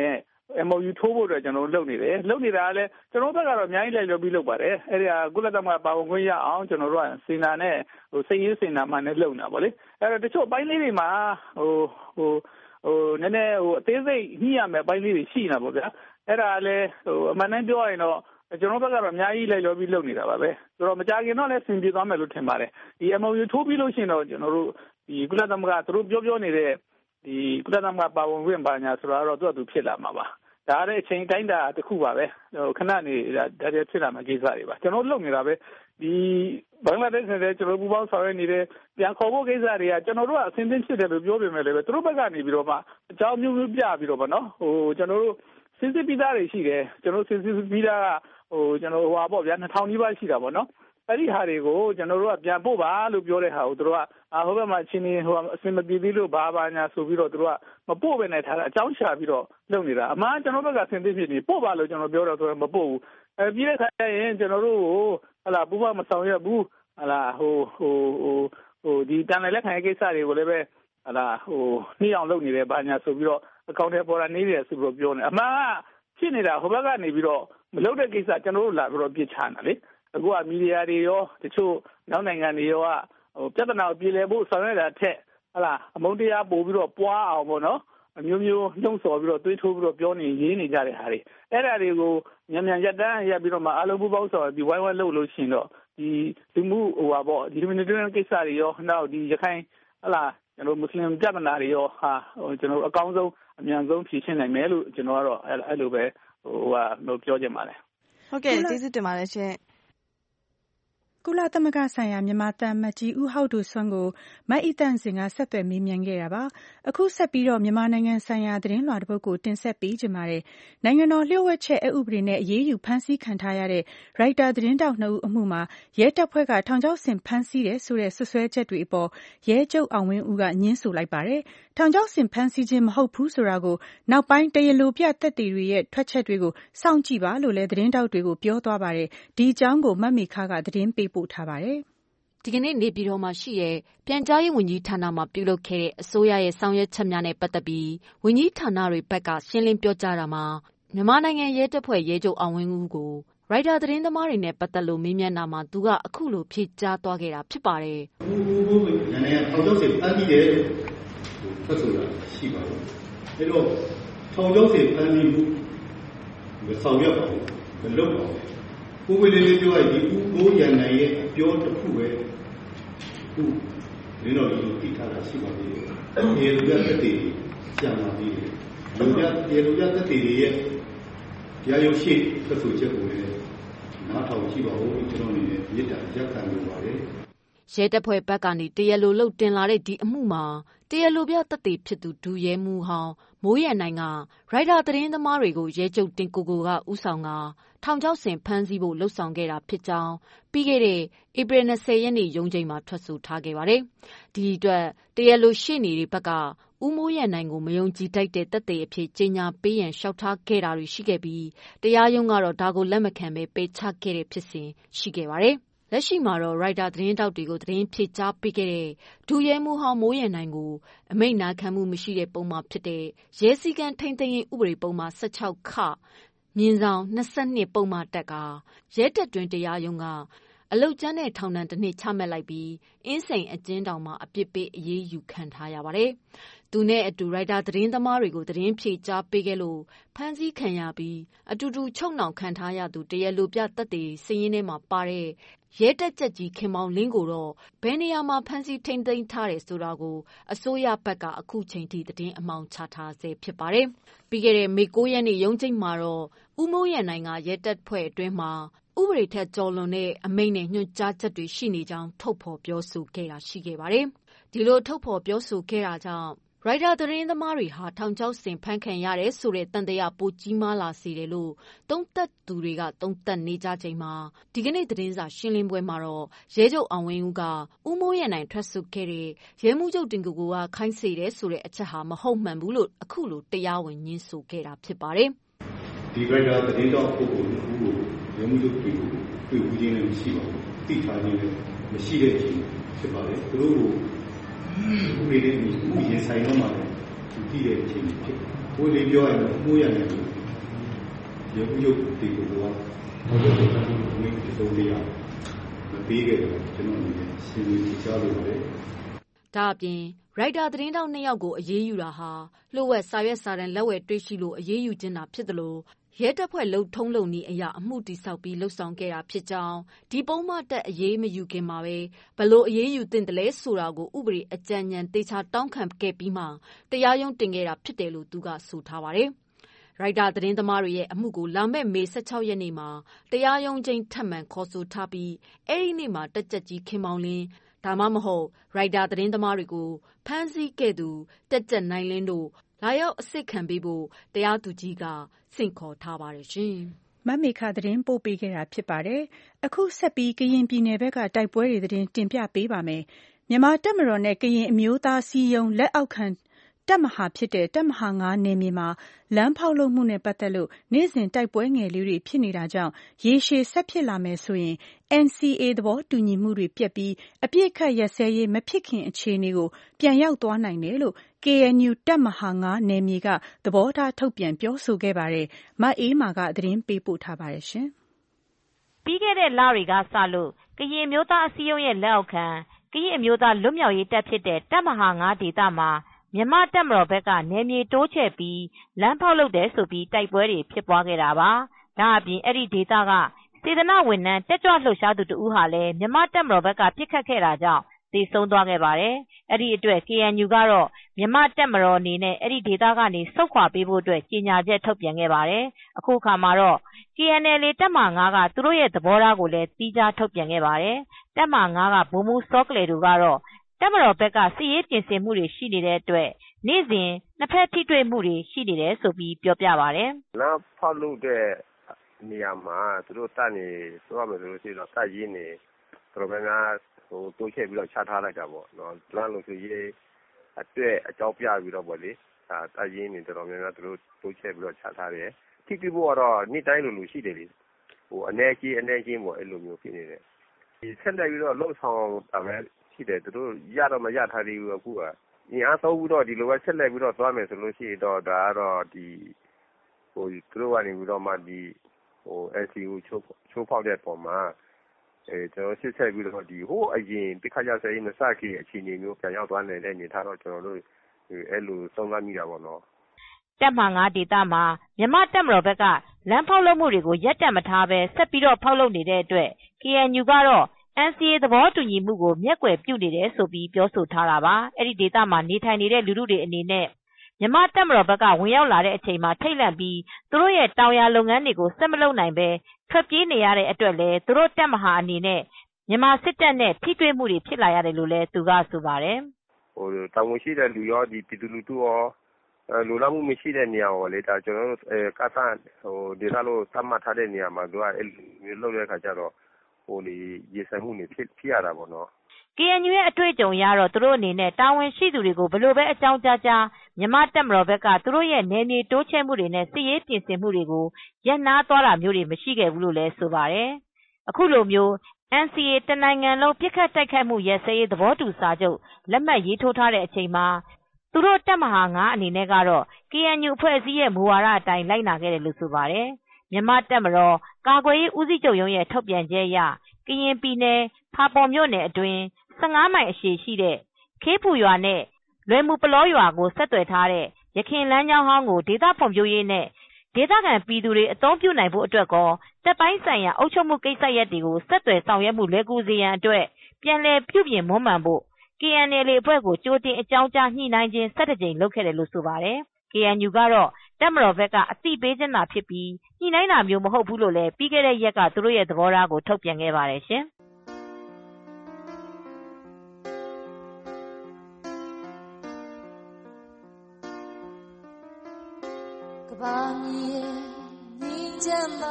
MOU ထိုးဖို့အတွက်ကျွန်တော်လုပ်နေတယ်လုပ်နေတာကလည်းကျွန်တော်ဘက်ကတော့အများကြီးလိုက်လုပ်ပြီးလုပ်ပါတယ်အဲ့ဒါကုလသမဂ္ဂပါဝင်ခွင့်ရအောင်ကျွန်တော်တို့ကစေနာနဲ့စိတ်ရင်းစေနာမှနဲ့လုပ်နေတာပေါ့လေအဲ့တော့တချို့ပိုင်းလေးတွေမှာနည်းနည်းအသေးစိတ်ညှိရမယ်ပိုင်းလေးတွေရှိနေတာပေါ့ဗျာအဲ့ဒါလည်းအမှန်တမ်းပြောရရင်တော့ကျွန်တော်ဘက်ကတော့အများကြီးလိုက်လုပ်ပြီးလုပ်နေတာပါပဲဆိုတော့မကြခင်တော့လည်းဆင်ပြေသွားမယ်လို့ထင်ပါတယ်ဒီ MOU ထိုးပြီးလို့ရှိရင်တော့ကျွန်တော်တို့ဒီကုလသမဂ္ဂသူတို့ပြောနေတဲ့ဒီကုလသမဂ္ဂပါဝင်ခွင့်ပါညာဆိုတာတော့သူဖြစ်လာမှာပါဒါလည်းအချိန်တိုင်းတာတစ်ခုပါပဲခဏနေဒါဖြစ်လာမှာကိစ္စတွေပါကျွန်တော်လုပ်နေတာပဲဒီဘင်္ဂလားဒေ့ရှ်နဲ့ကျွန်တော်ပူးပေါင်းဆောင်ရွက်နေတဲ့ပြန်ခေါ်ဖို့ကိစ္စတွေကကျွန်တော်တို့ကအဆင်သင့်ဖြစ်တယ်လို့ပြောပေမဲ့လည်းသူတို့ဘက်ကနေပြီးတော့မှအကြောင်းမျိုးမျိုးပြပြီးတော့ဗောနော်ကျွန်တော်တို့စစ်စစ်ပြီးသားတွေရှိတယ်ကျွန်တော်စစ်စစ်ပြီးသားကကျွန်တော်ပေါ့ဗျာ2000နီးပါးရှိတာဗောနော်အဲ့ဒီဟာတွေကိုကျွန်တော်တို့ကပြန်ပို့ပါလို့ပြောတဲ့ဟာကိုတို့ကဟိုဘက်မှာချင်းနေအစင်မပြေသေးလို့ဘာညာဆိုပြီးတော့တို့ကမပို့ပဲနဲ့ထားတာအကြောင်းရှာပြီးတော့လုပ်နေတာအမှန်ကျွန်တော်ဘက်ကဆင်သိဖြစ်နေပို့ပါလို့ကျွန်တော်ပြောတော့ဆိုတော့မပို့ဘူးပြီးတဲ့ခါကျရင်ကျွန်တော်တို့ကိုဟလာပူပါမဆောင်ရဘူးဟလာဒီတန်လက်ခံရေးကိစ္စတွေကိုလည်းပဲဟလာနှီးအောင်လုပ်နေတယ်ဘာညာဆိုပြီးတော့အကောင့်ထဲပေါ်လာနေတယ်ဆိုပြီးတော့ပြောနေအမှန်ကဖြစ်နေတာဟိုဘက်ကနေပြီးတော့မလုပ်တဲ့ကိစ္စကျွန်တော်တို့လာပြီးတော့ပြစ်ချနေတာလေအခုကမီဒီယာတွေရောတချို့နောက်နိုင်ငံတွေရောပြဿနာကိုပြည်လည်ဖို့ဆောင်ရွက်တာထက်ဟလာအမုန်းတရားပို့ပြီးတော့ပွားအောင်ပေါ့နော်အမျိုးမျိုးနှုံးဆော်ပြီးတော့တွေးထိုးပြီးတော့ပြောနေရေးနေကြတဲ့ဟာတွေအဲ့ဒါတွေကိုမြန်မြန်ရပ်တန်းရပ်ပြီးတော့မှအားလုံးပူးပေါင်းဆောင်ရွက်ပြီးဝိုင်းဝန်းလုပ်လို့ရှိရင်တော့ဒီလူမှုပေါ့ဒီ humanitarian ကိစ္စတွေရောနောက်ဒီရခိုင်ဟလာကျွန်တော်မွတ်စလင်ပြဿနာတွေရောကျွန်တော်အကောင်းဆုံးအမြန်ဆုံးဖြေရှင်းနိုင်မယ်လို့ကျွန်တော်ကတော့အဲ့လိုပဲပြောချင်ပါတယ်ဟုတ်ကဲ့ကျေးဇူးတင်ပါတယ်ရှင်ကုလသမဂ္ဂဆိုင်ရာမြန်မာသံအမတ်ကြီးဦးဟောက်ဒိုဆွမ်းကိုမအိတန့်စင်ကဆက်သွယ်မေးမြန်းခဲ့တာပါအခုဆက်ပြီးတော့မြန်မာနိုင်ငံဆိုင်ရာသတင်းလွှာတစ်ပုဒ်ကိုတင်ဆက်ပေးကြပါမယ်နိုင်ငံတော်လျှို့ဝှက်ချက်အဥပဒေနဲ့အရေးယူဖမ်းဆီးခံထားရတဲ့ရိုက်တာသတင်းတောက်2ဦးအမှုမှာရဲတပ်ဖွဲ့ကထောင်ချောက်ဆင်ဖမ်းဆီးတယ်ဆိုတဲ့ဆွဆွဲချက်တွေအပေါ်ရဲချုပ်အောင်ဝင်းဦးကညှင်းဆိုလိုက်ပါတယ်ထောင်ချောက်ဆင်ဖမ်းဆီးခြင်းမဟုတ်ဘူးဆိုတာကိုနောက်ပိုင်းတရားလိုပြသက်သေတွေရဲ့ထွက်ချက်တွေကိုစောင့်ကြည့်ပါလို့လည်းသတင်းတောက်တွေကိုပြောသွားပါတယ်ဒီအကြောင်းကိုမတ်မီခါကသတင်းပေးပို့ထားပါတယ်ဒီကနေ့နေပြည်တော်မှာရှိတဲ့ပြန်ကြားရေးဝန်ကြီးဌာနမှာပြုလုပ်ခဲ့တဲ့အစိုးရရဲ့ဆောင်ရွက်ချက်များနဲ့ပတ်သက်ပြီးဝန်ကြီးဌာနတွေဘက်ကရှင်းလင်းပြောကြားတာမှာမြန်မာနိုင်ငံရဲတပ်ဖွဲ့ရဲချုပ်အောင်ဝင်းဦးကိုရိုက်တာသတင်းသမားတွေနဲ့ပတ်သက်လို့မေးမြန်းတာမှာသူကအခုလိုဖြေကြားသွားခဲ့တာဖြစ်ပါတယ်။နိုင်ငံထောင်ချောက်စစ်ဖမ်းပြီးတယ်လို့ထွက်ဆိုတာရှိပါတယ်။အဲတော့ထောင်ချောက်စစ်ဖမ်းပြီးမဆောင်ရွက်ပါဘူး။မလုပ်ပါဘူး။ကိုယ်ကိုယ်လေးပြောရရင်ဒီဦးမိုးရန်နိုင်ရဲ့အပြောတစ်ခုပဲခုဒီတော့ဒီတိထားတာရှိပါသေးတယ်။ဒီလိုရတဲ့တည်ကျန်ပါသေးတယ်။ဒီလိုရတဲ့တည်ရဲ့တရားရုံးရှိထွက်ဆိုချက်ကိုလည်းနားထောင်ကြည့်ပါဦးကျွန်တော်အနေနဲ့မြစ်တာရက်ခံလိုပါတယ်ရဲတပ်ဖွဲ့ဘက်ကနေတရားလိုလုပ်တင်လာတဲ့ဒီအမှုမှာတရားလိုပြသက်သေဖြစ်သူဒူရဲမှုဟောင်းမိုးရန်နိုင်ကရိုက်တာသတင်းသမားတွေကိုရဲချုပ်တင်ကိုကိုကဥဆောင်ကထောင်ချောက်ဆင်ဖမ်းဆီးဖို့လှုံ့ဆော်ခဲ့တာဖြစ်ကြောင်းပြီးခဲ့တဲ့ဧပြီ20ရက်နေ့ရုံးချိန်မှာထွက်ဆိုထားခဲ့ပါတယ်။ဒီအတွက်တရားလိုရှေ့နေတွေဘက်ကဦးမိုးရန်နိုင်ကိုမယုံကြည်တတ်တဲ့သက်သေအဖြစ်ကြေညာပေးရန်လျှောက်ထားခဲ့တာတွေရှိခဲ့ပြီးတရားရုံးကတော့ဒါကိုလက်မခံဘဲပယ်ချခဲ့တဲ့ဖြစ်စဉ်ရှိခဲ့ပါတယ်။လက်ရှိမှာတော့ရိုက်တာသတင်းတောက်တွေကိုသတင်းဖြေကြားပေးခဲ့တဲ့ဒူရဲမှုဟောင်းမိုးရန်နိုင်ကိုအမိန့်နာခံမှုမရှိတဲ့ပုံမှာဖြစ်တဲ့ရဲစည်းကမ်းထိန်းသိမ်းရေးဥပဒေပုံမှာ16ခမြင်းဆောင်22ပုံမှာတက်ကရဲတပ်တွင်တရားရုံးကအလုတ်ကျန်းတဲ့ထောင်ဒဏ်တစ်နှစ်ချမှတ်လိုက်ပြီးအင်းစိန်အကျဉ်းတောင်မှာအပြစ်ပေးအရေးယူခံထားရပါတယ်။သူနဲ့အတူရိုက်တာသတင်းသမားတွေကိုသတင်းဖြေကြားပေးခဲ့လို့ဖမ်းဆီးခံရပြီးအတူတူချုပ်နှောင်ခံထားရသူတရားလိုပြသက်သေစည်ရင်းထဲမှာပါတဲ့ရဲတပ်ချက်ကြီးခင်မောင်လင်းကိုတော့ဘယ်နေရာမှာဖမ်းဆီးထိန်းသိမ်းထားတယ်ဆိုတာကိုအစိုးရဘက်ကအခုချိန်ထိသတင်းအမှောင်ချထားဆဲဖြစ်ပါတယ်။ပြီးခဲ့တဲ့မေ9ရက်နေ့ရုံးချိန်မှာတော့ဦးမိုးရန်နိုင်ကရဲတပ်ဖွဲ့အတွင်းမှာဥပဒေထက်ကျော်လွန်တဲ့အမိန့်နဲ့ညွှန်ကြားချက်တွေရှိနေကြောင်းထုတ်ဖော်ပြောဆိုခဲ့တာရှိခဲ့ပါတယ်။ဒီလိုထုတ်ဖော်ပြောဆိုခဲ့တာကြောင့်ရိုက်တာသတင်းသမားတွေဟာထောင်ချောက်ဆင်ဖမ်းခံရတယ်ဆိုတဲ့တန်တရားပိုကြီးမားလာစေတယ်လို့သုံးသပ်သူတွေကသုံးသပ်နေကြချိန်မှာဒီကနေ့သတင်းစာရှင်းလင်းပွဲမှာတော့ရဲချုပ်အောင်ဝင်းဦးကဦးမိုးရန်နိုင်ထွက်ဆိုခဲ့တဲ့ရဲမှုချုပ်တင်ကိုကခိုင်းစေတယ်ဆိုတဲ့အချက်ဟာမဟုတ်မှန်ဘူးလို့အခုလိုတရားဝင်ညှင်းဆိုခဲ့တာဖြစ်ပါတယ်။ဒီရိုက်တာသတင်းတောက်ပုဂ္ဂိုလ်ကိုရဲမှုချုပ်တင်ကိုတွေ့ဦးခြင်းလည်းမရှိပါဘူး။သိထားခြင်းလည်းမရှိတဲ့အချိန်ဖြစ်ပါတယ်။သူတို့ကိုဥပဒေနဲ့ဥရင်ဆိုင်တော့မှဒီတဲ့အချိန်ဖြစ်။ဘိုးလေးပြောရင်မိုးရန်နိုင်ရုပ်ရုပ်ဒီကိုတော့ထောင်ချောက်စိတ်ဖမ်းပြီးအမိန့်တစ်စုံတရာမပေးခဲ့တော့ကျွန်တော်အနေနဲ့ရှင်းလင်းပြချလို့ရတယ်ဒါအပြင်ရိုက်တာသတင်းတောက်2ယောက်ကိုအရေးယူတာဟာလျှို့ဝှက်စာရွက်စာတမ်းလက်ဝယ်တွေ့ရှိလို့အရေးယူခြင်းတာဖြစ်တယ်လို့ရဲတပ်ဖွဲ့လုံထုံးလုံနည်းအရာအမှုတိဆောက်ပြီးလှုပ်ဆောင်ခဲ့တာဖြစ်ကြောင်းဒီပုံမှန်တက်အရေးမယူခင်မှာပဲဘလို့အရေးယူတင်တယ်လဲဆိုတာကိုဥပဒေအကြံဉာဏ်တေချာတောင်းခံခဲ့ပြီးမှတရားရုံးတင်ခဲ့တာဖြစ်တယ်လို့သူကဆိုထားပါတယ်။ရိုက်တာသတင်းသမားတွေရဲ့အမှုကိုလာမယ့်မေ16ရက်နေ့မှာတရားရုံးချင်းထပ်မံခေါ်ဆိုထားပြီးအဲ့ဒီနေ့မှာတက်ကြကြီးခင်မောင်လင်းဒါမှမဟုတ်ရိုက်တာသတင်းသမားတွေကိုဖမ်းဆီးခဲ့သူတက်ကြနိုင်လင်းတို့လာရောက်အစစ်ခံပေးဖို့တရားသူကြီးကဆင့်ခေါ်ထားပါတယ်ရှင်။မမေခသတင်းပို့ပေးခဲ့တာဖြစ်ပါတယ်။အခုဆက်ပြီးကရင်ပြည်နယ်ဘက်ကတိုက်ပွဲတွေသတင်းတင်ပြပေးပါမယ်။မြန်မာတပ်မတော်နဲ့ကရင်အမျိုးသားစီယုံလက်အောက်ခံတပ်မဟာဖြစ်တဲ့တပ်မဟာ9နယ်မြေမှာလမ်းဖောက်လုပ်မှုနဲ့ပတ်သက်လို့နေ့စဉ်တိုက်ပွဲငယ်လေးတွေဖြစ်နေတာကြောင့်ရေရှည်ဆက်ဖြစ်လာမယ်ဆိုရင် NCA သဘောတူညီမှုတွေပြတ်ပြီးအပြစ်ခတ်ရစဲရေးမဖြစ်ခင်အခြေအနေကိုပြန်ရောက်သွားနိုင်တယ်လို့ KNU တပ်မဟာ9နယ်မြေကသဘောထားထုတ်ပြန်ပြောဆိုခဲ့ပါတယ်။မအေးမာကသတင်းပေးပို့ထားပါတယ်ရှင်။ပြီးခဲ့တဲ့လတွေကစလို့ကရင်မျိုးသားအစည်းအရုံးရဲ့လက်အောက်ခံကရင်အမျိုးသားလွတ်မြောက်ရေးတပ်ဖြစ်တဲ့တပ်မဟာ9ဒေသမှာမြန်မာတပ်မတော်ဘက်ကနယ်မြေတိုးချဲ့ပြီးလမ်းဖောက်လုပ်တယ်ဆိုပြီးတိုက်ပွဲတွေဖြစ်ပွားခဲ့တာပါ။ဒါအပြင်အဲ့ဒီဒေသကစေတနာ့ဝန်ထမ်းတက်ကြွလှုပ်ရှားသူတဦးဟာလည်းမြန်မာတပ်မတော်ဘက်ကပစ်ခတ်ခဲ့တာကြောင့်သေဆုံးသွားခဲ့ပါတယ်။အဲ့ဒီအတွက် KNU ကတော့မြန်မာတပ်မတော်အနေနဲ့အဲ့ဒီဒေသကနေဆုတ်ခွာပေးဖို့အတွက်ကြေညာချက်ထုတ်ပြန်ခဲ့ပါတယ်။အခုအခါမှာတော့ KNLA တပ်မဟာ9ကသူတို့ရဲ့သဘောထားကိုလည်းသီးခြားထုတ်ပြန်ခဲ့ပါတယ်။တပ်မဟာ9ကဗိုလ်မှူးစောကလေတို့ကတော့တပ်မတော်ဘက်ကစစ်ရေးပြင်ဆင်မှုတွေရှိနေတဲ့အတွက်နေ့စဉ်နှစ်ဖက်ထိတွေ့မှုတွေရှိနေတယ်ဆိုပြီးပြောပြပါတယ်။လမ်းဖောက်လုပ်တဲ့နေရာမှာသူတို့တပ်နေဆိုရမယ်ဆိုလို့ရှိရင်တော့တပ်ရင်းနေတော်တော်များတိုးချဲ့ပြီးတော့ချထားလိုက်တာပေါ့နော်။လမ်းလုံခြုံရေးအတွက်အကြောင်းပြပြီးတော့ပေါ့လေတပ်ရင်းနေတော်တော်များများသူတို့တိုးချဲ့ပြီးတော့ချထားတယ်။ထိတွေ့ဖို့ကတော့နေ့တိုင်းလိုရှိတယ်လေ။အနေကြီးပေါ့အဲ့လိုမျိုးဖြစ်နေတယ်။ဒီဆက်လက်ပြီးတော့လှုပ်ဆောင်တာပဲရှိတယ်သူတို့ရတော့မရထားသေးဘူးအခုကအင်အားသုံးပြီးတော့ဒီလိုပဲဆက်လက်ပြီးတော့သွားမယ်ဆိုလို့ရှိရင်တော့ဒါကတော့ဒီသူတို့ကနေပြီးတော့မှဒီ NCO ချိုးဖောက်တဲ့ပုံမှာကျွန်တော်စစ်ဆက်ပြီးတော့ဒီဟိုအရင်ပြခါကြစရေးမစခင်အခြေအနေမျိုးပြန်ရောက်သွားနေတဲ့အနေထားတော့ကျွန်တော်တို့အဲ့လိုသုံးသပ်မိတာပေါ့နော်တပ်မဟာ9ဒေသမှာမြန်မာတပ်မတော်ဘက်ကလမ်းဖောက်လုပ်မှုတွေကိုရပ်တန့်မထားဘဲဆက်ပြီးတော့ဖောက်လုပ်နေတဲ့အတွက် KNU ကတော့NCA သဘောတူညီမှုကိုမျက်ကွယ်ပြုနေတယ်ဆိုပြီးပြောဆိုထားတာပါအဲ့ဒီဒေသမှာနေထိုင်နေတဲ့လူထုတွေအနေနဲ့မြန်မာတပ်မတော်ဘက်ကဝင်ရောက်လာတဲ့အချိန်မှာထိတ်လန့်ပြီးသူတို့ရဲ့တောင်ယာလုပ်ငန်းတွေကိုဆက်မလုပ်နိုင်ပဲထွက်ပြေးနေရတဲ့အတွက်လည်းသူတို့တပ်မဟာအနေနဲ့မြန်မာစစ်တပ်နဲ့ထိတွေ့မှုတွေဖြစ်လာရတယ်လို့လည်းသူကဆိုပါတယ်တောင်ဝင်ရှိတဲ့လူရောဒီပြည်သူလူထုရောလူလာမှုမရှိတဲ့နေရာကိုလေဒါကျွန်တော်တို့ကဆန်ဒေသလို့သတ်မှတ်ထားတဲ့နေရာမှာသူကအဲ့လိုလုပ်တဲ့အခါကျတော့ဒီရေစံမှုတွေဖြစ်ရတာပေါ့နော် KNU ရဲ့အတွေ့အကြုံရတော့သူတို့အနေနဲ့တာဝန်ရှိသူတွေကိုဘယ်လိုပဲအကြောင်းကြားကြားမြန်မာတပ်မတော်ဘက်ကသူတို့ရဲ့နယ်မြေတိုးချဲ့မှုတွေနဲ့စစ်ရေးပြင်ဆင်မှုတွေကိုရပ်နားသွားတာမျိုးတွေမရှိခဲ့ဘူးလို့လည်းဆိုပါတယ်အခုလိုမျိုး NCA တနိုင်ငံလုံးပြစ်ခတ်တိုက်ခိုက်မှုရပ်စဲရေးသဘောတူစာချုပ်လက်မှတ်ရေးထိုးထားတဲ့အချိန်မှာသူတို့တပ်မဟာ9အနေနဲ့ကတော့ KNU အဖွဲ့အစည်းရဲ့မူဝါဒအတိုင်းလိုက်နာခဲ့တယ်လို့ဆိုပါတယ်မြန်မာတပ်မတော်ကာကွယ်ရေးဦးစီးချုပ်ရုံးရဲ့ထုတ်ပြန်ချက်အရကရင်ပြည်နယ်ဖာပွန်မြို့နယ်အတွင်း15မိုင်အရှည်ရှိတဲ့ခေးပူရွာနဲ့လွယ်မူပလောရွာကိုဆက်သွယ်ထားတဲ့ရခင်လမ်းကြောင်းဟောင်းကိုဒေသဖွံ့ဖြိုးရေးနဲ့ဒေသခံပြည်သူတွေအသုံးပြုနိုင်ဖို့အတွက်ကောတပ်ပိုင်းဆိုင်ရာအုပ်ချုပ်မှုကိစ္စရပ်တွေကိုဆက်သွယ်ဆောင်ရွက်မှုလွယ်ကူစေရန်အတွက်ပြန်လည်ပြုပြင်မွမ်းမံဖို့ KNLA အဖွဲ့ကိုကြိုတင်အကြောင်းကြားညှိနှိုင်းခြင်း17ကြိမ်လုပ်ခဲ့တယ်လို့ဆိုပါတယ်။ KNU ကတော့တပ်မတော်ဘက်ကအသိပေးခြင်းသာဖြစ်ပြီးညှိနှိုင်းတာမျိုးမဟုတ်ဘူးလို့လည်းပြီးခဲ့တဲ့ရက်ကသူတို့ရဲ့သဘောထားကိုထုတ်ပြန်ခဲ့ပါတယ်ရှင်။ကဘာမြေညီချမ်းပါ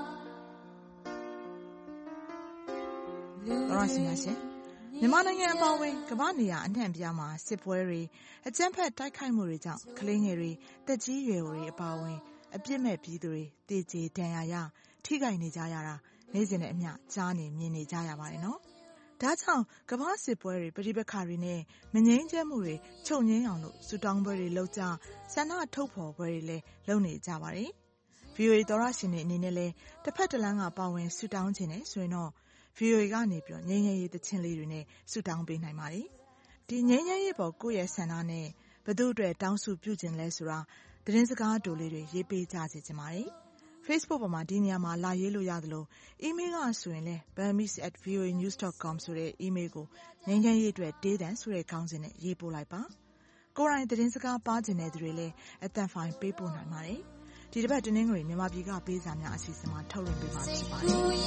တော်ရရှိပါရှင်မြန်မာနိုင်ငံအပါအဝင်ကမ္ဘာနေရာအနှံ့ပြားမှာစစ်ပွဲတွေအကြမ်းဖက်တိုက်ခိုက်မှုတွေကြောင့်ကလေးငယ်တွေတက်ကြီးရွယ်တွေအပါအဝင်အပြစ်မဲ့ပြည်သူတွေတေကျေဒဏ်ရာရထိခိုက်နေကြရတာနေ့စဉ်နဲ့အမျှကြားနေမြင်နေကြရပါတယ်နော်။ဒါကြောင့်ကမ္ဘာစစ်ပွဲတွေပဋိပက္ခတွေနဲ့မငြိမ်းချမ်းမှုတွေချုပ်ငြိမ်းအောင်လို့ဆူတောင်းပွဲတွေလုပ်ကြဆန္ဒထုတ်ဖော်ပွဲတွေလည်းလုပ်နေကြပါတယ်။ VOA သောရရှင်တွေအနေနဲ့လည်းတစ်ဖက်တစ်လမ်းကပါဝင်ဆူတောင်းခြင်းနဲ့ဆိုရင်တော့ VOA ကနေပြီးငြိမ်းချမ်းရေးသချင်းလေးတွေနဲ့ဆူတောင်းပေးနိုင်ပါတယ်။ဒီငြိမ်းချမ်းရေးပေါ်ကိုယ့်ရဲ့ဆန္ဒနဲ့ဘယ်သူအတွက်တောင်းဆိုပြုခြင်းလဲဆိုတာသတင်းစကားတိုလေးတွေရေးပေးကြစေချင်ပါတယ်။ Facebook ပေါ်မှာဒီနေရာမှာလာရေးလို့ရသလို email ကဆိုရင်လည်း burmese@voanews.com ဆိုတဲ့ email ကိုငြိမ်းချမ်းရေးအတွက်တေးတန်ဆိုတဲ့ခေါင်းစဉ်နဲ့ရေးပို့လိုက်ပါ။ကိုယ်တိုင်သတင်းစကားပါချင်တဲ့သူတွေလည်းအသံဖိုင်ပေးပို့နိုင်ပါတယ်။ဒီတစ်ပတ်တင်းငွေမြန်မာပြည်ကပေးစာများအစီအစဉ်မှာထုတ်လွှင့်ပေးမှာဖြစ်ပါတယ်။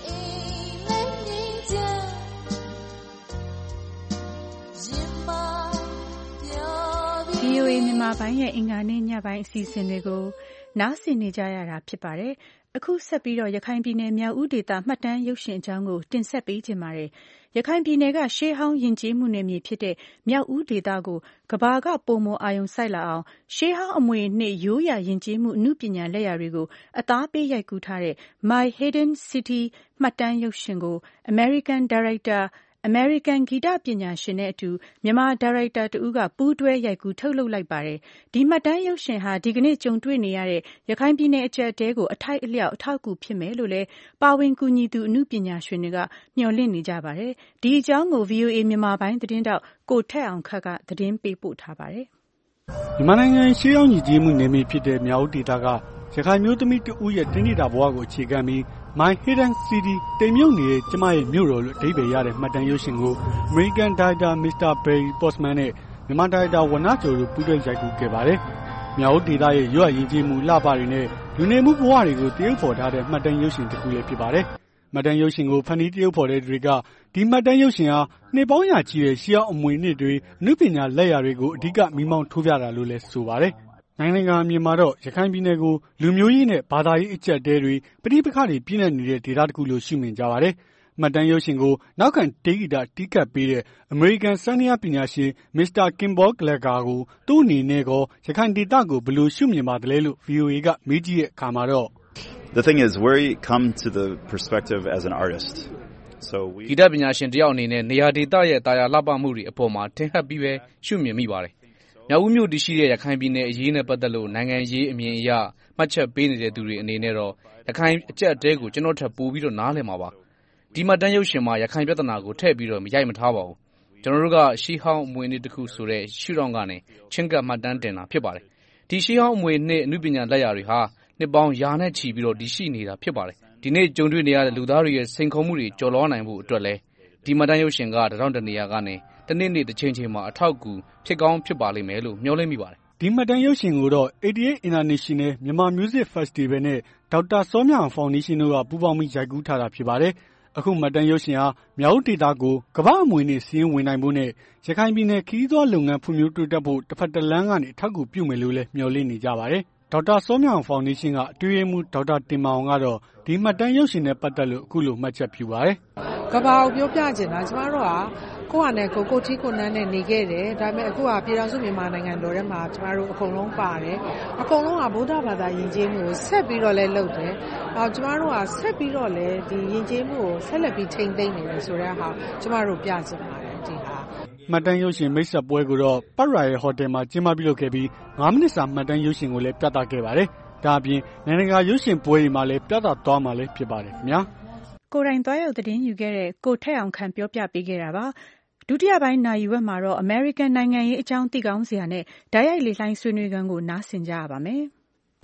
VOA မြန်မာပိုင်းရဲ့အင်္ဂါနေ့ညပိုင်းအစီအစဉ်တွေကိုနားဆင်နေကြရတာဖြစ်ပါတယ်။အခုဆက်ပြီးတော့ရခိုင်ပြည်နယ်မြောက်ဦးဒေသမှတ်တမ်းရုပ်ရှင်အကြောင်းကိုတင်ဆက်ပေးခြင်းပါတယ်။ရခိုင်ပြည်နယ်ကရှေးဟောင်းယဉ်ကျေးမှုနယ်မြေဖြစ်တဲ့မြောက်ဦးဒေသကိုကမ္ဘာကပုံမအာရုံစိုက်လာအောင်ရှေးဟောင်းအမွေအနှစ်ရိုးရာယဉ်ကျေးမှုအမှုပညာလက်ရာတွေကိုအသားပေးရိုက်ကူးထားတဲ့ My Hidden City မှတ်တမ်းရုပ်ရှင်ကို American Directorအမေရိကန်ဂီတပညာရှင်နဲ့အတူမြန်မာဒါရိုက်တာတဦးကပူးတွဲရိုက်ကူးထုတ်လုပ်လိုက်ပါတယ်။ဒီမှတ်တမ်းရုပ်ရှင်ဟာဒီကနေ့ကြုံတွေ့နေရတဲ့ရခိုင်ပြည်နယ်အကျပ်အတည်းကိုအထိုက်အလျောက်အထောက်အကူဖြစ်မယ်လို့လည်းပါဝင်ကူညီသူအမှုပညာရှင်တွေကမျှော်လင့်နေကြပါတယ်။ဒီအကြောင်းကို VOA မြန်မာပိုင်းသတင်းတောက်ကိုထက်အောင်ခက်ကသတင်းပေးပို့ထားပါတယ်။မြန်မာနိုင်ငံရှေးဟောင်းယဉ်ကျေးမှုနယ်မြေဖြစ်တဲ့မြောက်ဦးဒေသကရခိုင်မျိုးသမီးတဦးရဲ့တင်းနေတာဘဝကိုအခြေခံပြီး My Hidden City တိမ်မြုပ်နေတဲ့ကျမရဲ့မြို့တော်လို့အဓိပ္ပာယ်ရတဲ့မှတ်တမ်းရုပ်ရှင်ကို American Director Mr. Barry Postman နဲ့မြန်မာဒါရိုက်တာဝဏ္ဏကျော်တို့ပူးတွဲရိုက်ကူးခဲ့ပါတယ်။မြောက်ဦးဒေသရဲ့ရွတ်ယဉ်ကျေးမှုလှပတွေနဲ့လူနေမှုဘဝတွေကိုတရုပ်ဖော်ထားတဲ့မှတ်တမ်းရုပ်ရှင်တစ်ခုလည်းဖြစ်ပါတယ်။မှတ်တမ်းရုပ်ရှင်ကိုဖန်တီးတရုပ်ဖော်တဲ့တွေကဒီမှတ်တမ်းရုပ်ရှင်ဟာနှစ်ပေါင်းရာချီတဲ့ရှေးဟောင်းအမွေအနှစ်တွေအမှုပညာလက်ရာတွေကိုအဓိကမီးမောင်းထိုးပြတာလို့လည်းဆိုပါတယ်။နိုင်ငံတကာအမြင်မှာတော့ရခိုင်ပြည်နယ်ကိုလူမျိုးရေးနဲ့ဘာသာရေးအကျပ်အတည်းတွေပဋိပက္ခတွေပြည့်နှက်နေတဲ့ဒေသတစ်ခုလို့ရှုမြင်ကြပါတယ်။မှတ်တမ်းရုပ်ရှင်ကိုနောက်ခံတေးဂီတတီးကပ်ပေးတဲ့အမေရိကန်စန္ဒယာပညာရှင် Mr. Kimball Gallagher ကိုသူ့အနေနဲ့ကောရခိုင်ဒေသကိုဘယ်လိုရှုမြင်ပါသလဲလို့ VOA ကမေးကြည့်တဲ့အခါမှာတော့ The thing is we come to the perspective as an artist. So we ဂီတပညာရှင်တယောက်အနေနဲ့နေရာဒေသရဲ့တာယာလှပမှုတွေအပေါ်မှာထင်ဟပ်ပြီးပဲရှုမြင်မိပါတယ်။မြောက်ဦးမြို့တရှိတဲ့ရခိုင်ပြည်နယ်အရေးနဲ့ပတ်သက်လို့နိုင်ငံရေးအမြင်အရမှတ်ချက်ပေးနေတဲ့သူတွေအနေနဲ့တော့ရခိုင်အကျပ်အတည်းကိုကျွန်တော်ထပ်ပို့ပြီးတော့နားလည်မှာပါ။ဒီမှတ်တမ်းရုပ်ရှင်မှာရခိုင်ပြဿနာကိုထည့်ပြီးတော့မရိုက်မထားပါဘူး။ကျွန်တော်တို့ကရှေးဟောင်းအမွေအနှစ်တစ်ခုဆိုတဲ့ရှုထောင့်ကနေချင်းကပ်မှတ်တမ်းတင်တာဖြစ်ပါတယ်။ဒီရှေးဟောင်းအမွေအနှစ်အမှုပညာလက်ရာတွေဟာနှစ်ပေါင်းရာနဲ့ချီပြီးတော့တည်ရှိနေတာဖြစ်ပါတယ်။ဒီနေ့ကြုံတွေ့နေရတဲ့လူသားတွေရဲ့စိန်ခေါ်မှုတွေကျော်လွှားနိုင်ဖို့အတွက်လဲဒီမှတ်တမ်းရုပ်ရှင်ကတထောင်တနေရာကနေတနေ့တစ်ချိန်မှာအထောက်အကူဖြစ်ကောင်းဖြစ်ပါလိမ့်မယ်လို့မျှော်လင့်မိပါတယ်။ဒီမှတ်တမ်းရုပ်ရှင်ကိုတော့88 International မြန်မာ Music Festival နဲ့ဒေါက်တာစောမြအောင်ဖောင်ဒေးရှင်းတို့ကပူးပေါင်းပြီးရိုက်ကူးထားတာဖြစ်ပါတယ်။အခုမှတ်တမ်းရုပ်ရှင်ဟာမြောက်ဦးဒေသကိုကမ္ဘာအမွေအနှစ်စီးရင်ဝင်နိုင်ဖို့နဲ့ရခိုင်ပြည်နယ်ခရီးသွားလုပ်ငန်းဖွံ့ဖြိုးတိုးတက်ဖို့တစ်ဖက်တစ်လမ်းကနေအထောက်အကူပြုမယ်လို့လည်းမျှော်လင့်နေကြပါတယ်။ဒေါက်တာစောမြအောင်ဖောင်ဒေးရှင်းကအတွင်းရေးမှူးဒေါက်တာတင်မောင်ကတော့ဒီမှတ်တမ်းရုပ်ရှင်နဲ့ပတ်သက်လို့အခုလိုမှတ်ချက်ပြုပါတယ်။ကမ္ဘာကိုပြောပြချင်တာကျမတို့ကကိုယ့်ဟာနဲ့ကိုထီးကိုနန်းနဲ့နေခဲ့တယ်ဒါပေမဲ့အခုကပြည်ထောင်စုမြန်မာနိုင်ငံတော်ထဲမှာကျမတို့အကုန်လုံးပါတယ်အကုန်လုံးကဗုဒ္ဓဘာသာယဉ်ကျေးမှုကိုဆက်ပြီးတော့လဲလုပ်တယ်ကျမတို့ကဆက်ပြီးတော့လဲဒီယဉ်ကျေးမှုကိုဆက်လက်ပြီးထိန်းသိမ်းနေတယ်ဆိုတဲ့ဟာကျမတို့ပြချင်ပါတယ်ဒီဟာမှတ်တမ်းရုပ်ရှင်မိတ်ဆက်ပွဲကိုတော့ပတ်ရာရဲ့ဟိုတယ်မှာကျင်းပပြုလုပ်ခဲ့ပြီး9မိနစ်စာမှတ်တမ်းရုပ်ရှင်ကိုလည်းပြသခဲ့ပါတယ်ဒါအပြင်နိုင်ငံတကာရုပ်ရှင်ပွဲတွေမှာလည်းပြသသွားမှာလည်းဖြစ်ပါတယ်ခင်ဗျာကိုယ်တိုင်သွားရောက်သတင်းယူခဲ့တဲ့ကိုထက်အောင်ခန့်ပြောပြပေးခဲ့တာပါဒုတိယပိုင်းနာရီဝက်မှာတော့ American နိုင်ငံရေးအကြောင်းသိကောင်းစရာနဲ့ဓာတ်ရိုက်လေလှိုင်းဆွေးနွေးခန်းကိုနားဆင်ကြရပါမယ်။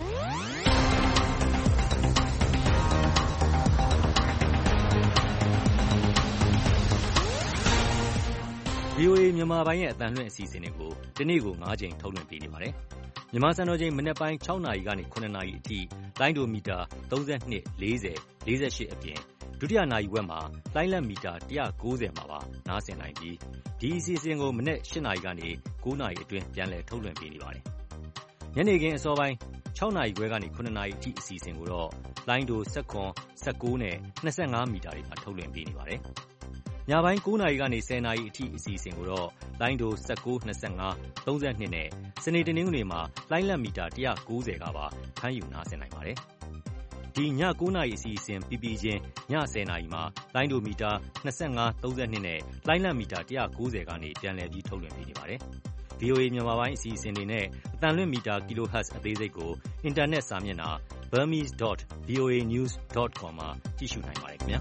VOA မြန်မာပိုင်းရဲ့အသံလွှင့်အစီအစဉ်တွေကိုဒီနေ့ကို9ချိန်ထုတ်လွှင့်ပေးနေပါတယ်။မြန်မာစံတော်ချိန်မနက်ပိုင်း6နာရီကနေ9နာရီအထိလိုင်းဒိုမီတာ32 40 48အပြင်ဒုတိယနာရီဝက်မှာလိုင်းလက်မီတာ190မှာပါနားဆင်နိုင်ပြီးဒီအစီအစဉ်ကိုမနေ့8နာရီကနေ9နာရီအတွင်းပြန်လည်ထုတ်လွှင့်ပေးနေပါတယ်။ညနေခင်းအစောပိုင်း6နာရီခွဲကနေ9နာရီအထိအစီအစဉ်ကိုတော့လိုင်းဒို19နဲ့25မီတာတွေမှာထုတ်လွှင့်ပေးနေပါတယ်။ညပိုင်း9နာရီကနေ10နာရီအထိအစီအစဉ်ကိုတော့လိုင်းဒို19 25 32နဲ့စနေတနင်္ဂနွေမှာလိုင်းလက်မီတာ190ကပါဖမ်းယူနားဆင်နိုင်ပါတယ်။ဒီည9နာရီအစီအစဉ်ပြီးပြီးချင်းည10နာရီမှာလိုင်းဒိုမီတာ25 32နဲ့လိုင်းလက်မီတာ190ကနေပြန်လည်ပြီးထုတ်လွှင့်ပေးနေပါတယ်။ VOA မြန်မာပိုင်းအစီအစဉ်တွေနဲ့အသံလွှင့်မီတာ kHz အသေးစိတ်ကိုအင်တာနက်စာမျက်နှာ burmese.voanews.com မှာကြည့်ရှုနိုင်ပါတယ်ခင်ဗျာ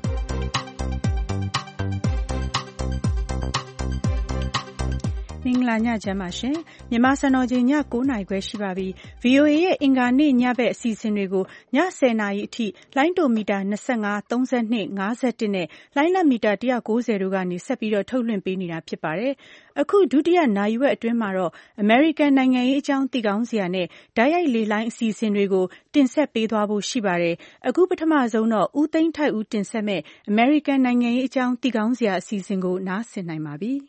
မင်္ဂလာညချမ်းပါရှင်မြန်မာစံတော်ချိန်ည9:00 နာရီခွဲရှိပါပြီ VOA ရဲ့အင်္ဂါနေ့ညဘက်အစီအစဉ်တွေကိုည10:00 နာရီအထိလိုင်းတိုမီတာ25 32 51နဲ့လိုင်းလက်မီတာ190တို့ကနေဆက်ပြီးတော့ထုတ်လွှင့်ပေးနေတာဖြစ်ပါတယ်အခုဒုတိယနာရီဝက်အတွင်းမှာတော့ American နိုင်ငံရေးအကြောင်းသိကောင်းစရာနဲ့ဓာတ်ရိုက်လေလိုင်းအစီအစဉ်တွေကိုတင်ဆက်ပေးသွားဖို့ရှိပါတယ်အခုပထမဆုံးတော့ဦးသိန်းထိုက်ဦးတင်ဆက်မဲ့ American နိုင်ငံရေးအကြောင်းသိကောင်းစရာအစီအစဉ်ကိုနားဆင်နိုင်ပါပြီ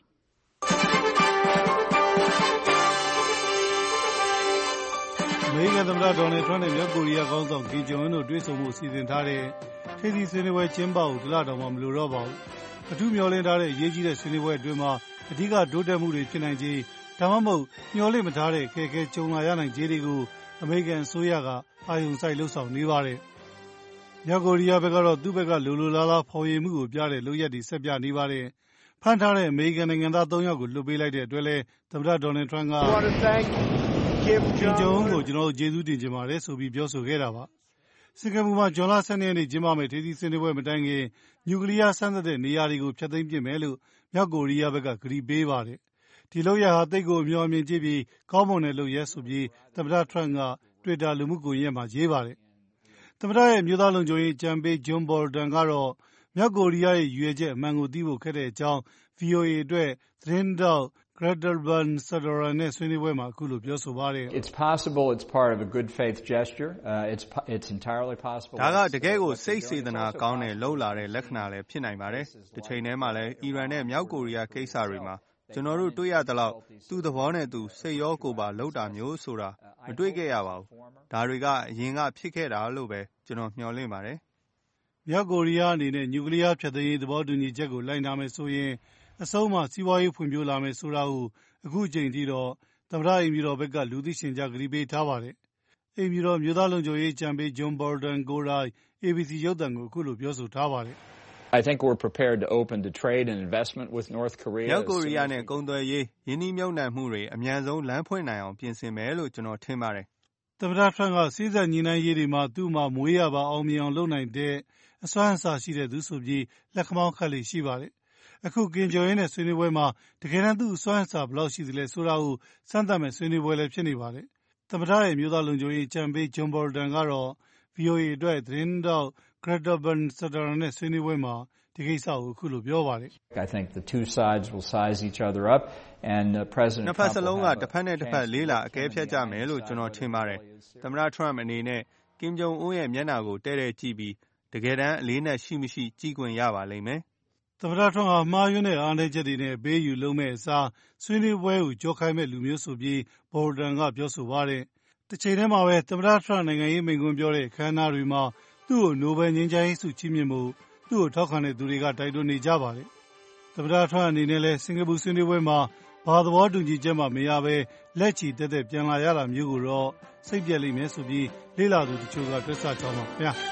အမေရိကန်သမ္မတဒေါ်နယ်ထရမ့်နဲ့မြောက်ကိုရီးယားခေါင်းဆောင်ကင်ဂျုံအွန်းတို့တွေ့ဆုံမှုစီစဉ်ထားတဲ့ထိပ်သီးဆွေးနွေးပွဲကျင်းပဖို့တလတောင်မှမလိုတော့ပါဘူး။အထူးမျှော်လင့်ထားတဲ့အရေးကြီးတဲ့ဆွေးနွေးပွဲအတွင်းမှာအဓိကတိုးတက်မှုတွေဖြစ်နိုင်ခြေဒါမှမဟုတ်မျှော်လင့်မထားတဲ့အခက်အခဲကြုံလာရနိုင်ခြေတွေကိုအမေရိကန်အစိုးရကအာရုံစိုက်လှုပ်ဆောင်နေပါတယ်။မြောက်ကိုရီးယားဘက်ကတော့သူ့ဘက်ကလိုလိုလားလားဖော်ရည်မှုကိုပြတဲ့လုပ်ရပ်တွေဆက်ပြနေပါတယ်။ဖမ်းထားတဲ့အမေရိကန်နိုင်ငံသား3ယောက်ကိုလွှတ်ပေးလိုက်တဲ့အတွက်လည်းသမ္မတဒေါ်နယ်ထရမ့်ကကင်ဂျုံအွန်းကိုကျွန်တော်တို့ကျေးဇူးတင်ချင်ပါတယ်ဆိုပြီးပြောဆိုခဲ့တာပါ။စင်ကာပူမှာဇွန်လ12ရက်နေ့ကျင်းပမယ့်ထိပ်သီးဆွေးနွေးပွဲမတိုင်ခင်နျူကလ িয়ার စမ်းသပ်တဲ့နေရာတွေကိုဖျက်သိမ်းပစ်မယ်လို့မြောက်ကိုရီးယားဘက်ကကတိပေးပါတယ်။ဒီလုပ်ရပ်ဟာသိပ်ကိုအမျှော်အမြင်ကြီးပြီးကောင်းမွန်တဲ့လုပ်ရပ်ဆိုပြီးသမ္မတထရမ့်က Twitter လူမှုကွန်ရက်မှာရေးပါတယ်။သမ္မတရဲ့မြို့သားလုံခြုံရေးအကြံပေးဂျွန်ဘော်လ်တန်ကတော့မြောက်ကိုရီးယားရဲ့ရည်ရွယ်ချက်အမှန်ကိုသိဖို့ခက်တဲ့အကြောင်း VOA အတွက်သတင်းထောက်Gretel Van Suderen နဲ့ဆွေးနွေးပွဲမှာအခုလိုပြောဆိုပါတယ်။ It's possible it's part of a good faith gesture. It's entirely possible. ဒါကတကယ်ကိုစိတ်စေတနာကောင်းတဲ့လှုပ်လာတဲ့လက္ခဏာလည်းဖြစ်နိုင်ပါတယ်။တစ်ချိန်တည်းမှာလည်းအီရန်နဲ့မြောက်ကိုရီးယားကိစ္စတွေမှာကျွန်တော်တို့တွေ့ရသလောက်သူ့သဘောနဲ့သူစိတ်ရောကိုယ်ပါလှုပ်တာမျိုးဆိုတာမတွေ့ခဲ့ရပါဘူး။ဒါတွေကအရင်ကဖြစ်ခဲ့တာလို့ပဲကျွန်တော်မျှော်လင့်ပါတယ်။မြောက်ကိုရီးယားအနေနဲ့နျူကလ িয়ার ဖျက်သိမ်းရေးသဘောတူညီချက်ကိုလိုက်နာမယ်ဆိုရင်အဆုံးမှာစီးပွားရေးဖွံ့ဖြိုးလာမယ်ဆိုတာကိုအခုချိန်ထိတော့သမ္မတအိမ်ပြည်တော်ဘက်ကလူသိရှင်ကြားကတိပေးထားပါတယ်။အိမ်ပြည်တော်မြို့သားလုံခြုံရေးကြံပေးဂျွန်ဘော်ဒန်ကိုရိုင်း ABC ရုပ်သံကိုအခုလိုပြောဆိုထားပါတယ်။ I think we're prepared to open to trade and investment with North Korea. မြောက်ကိုရီးယားနဲ့ကုန်သွယ်ရေးယင်းနှိမ့်မြုပ်နှံမှုတွေအများဆုံးလမ်းဖွင့်နိုင်အောင်ပြင်ဆင်မယ်လို့ကျွန်တော်ထင်ပါတယ်။သမ္မတထရမ့်ကစီးစပ်ညီနိုင်ရေးတွေမှာသူ့မှာမွေးရပါအောင်မြင်အောင်လုပ်နိုင်တဲ့အစွမ်းအစရှိတဲ့သူဆိုပြီးလက်ခမောင်းခတ်လေရှိပါတယ်။အခုကင်ဂျုံအွန်းနဲ့ဆွေးနွေးပွဲမှာတကယ်တမ်းသူ့အစွမ်းအစဘယ်လောက်ရှိသလဲဆိုတာကိုစမ်းသပ်မဲ့ဆွေးနွေးပွဲလည်းဖြစ်နေပါတယ်။သမ္မတရဲ့မြို့သားလုံခြုံရေးအကြံပေးဂျွန်ဘော်လ်တန်ကတော့ VOA အတွက်သတင်းထောက် Gretel Van Suderen နဲ့ဆွေးနွေးပွဲမှာဒီကိစ္စကိုအခုလိုပြောပါတယ်။ I think the two sides will size each other up and President Trump နှစ်ဖက်စလုံးကတစ်ဖက်နဲ့တစ်ဖက်လေးလာအကဲဖြတ်ကြမယ်လို့ကျွန်တော်ထင်ပါတယ်။သမ္မတထရမ့်အနေနဲ့ကင်ဂျုံအွန်းရဲ့မျက်နှာကိုတဲ့ကြည့်ပြီးတကယ်တမ်းအလေးနဲ့ရှိမရှိကြည့်ခွင့်ရပါလိမ့်မယ်။သမ္မတထရမ့်ဟာမှားယွင်းတဲ့အားနည်းချက်တွေနဲ့ဘေးယူလုံးမဲ့အစားဆွေးနွေးပွဲကိုကြောခိုင်းမဲ့လူမျိုးဆိုပြီးဘော်ဒန်ကပြောဆိုပါတယ်။တစ်ချိန်တည်းမှာပဲသမ္မတထရမ့်နိုင်ငံရေးမိန့်ခွန်းပြောတဲ့အခမ်းအနားတွေမှာသူ့ကိုနိုဘယ်ငြိမ်းချမ်းရေးဆုချီးမြှင့်ဖို့သူ့ကိုထောက်ခံတဲ့သူတွေကတိုက်တွန်းနေကြပါတယ်။သမ္မတထရမ့်အနေနဲ့လည်းစင်ကာပူဆွေးနွေးပွဲမှာဘာသဘောတူညီချက်မှမရဘဲလက်ချီတက်တက်ပြန်လာရတာမျိုးကိုတော့စိတ်ပြက်လိမ့်မယ်ဆိုပြီးလေ့လာသူတချို့ကတွက်ဆကြပါဗျာ။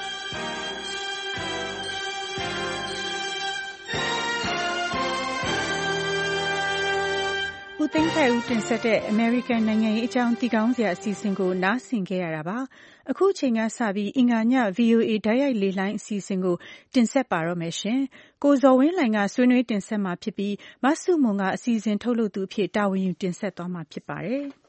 ဦးသိန်းထိုက်ဦးတင်ဆက်တဲ့ American နိုင်ငံရေးအကြောင်းသိကောင်းစရာအစီအစဉ်ကိုနားဆင်ခဲ့ရတာပါ။အခုချိန်ကစပြီးအင်္ဂါည VOA ဓာတ်ရိုက်လေလိုင်းအစီအစဉ်ကိုတင်ဆက်ပါတော့မယ်ရှင်။ကိုဇော်ဝင်းလှိုင်ကဆွေးနွေးတင်ဆက်မှာဖြစ်ပြီးမဆုမွန်ကအစီအစဉ်ထုတ်လုပ်သူအဖြစ်တာဝန်ယူတင်ဆက်သွားမှာဖြစ်ပါတယ်။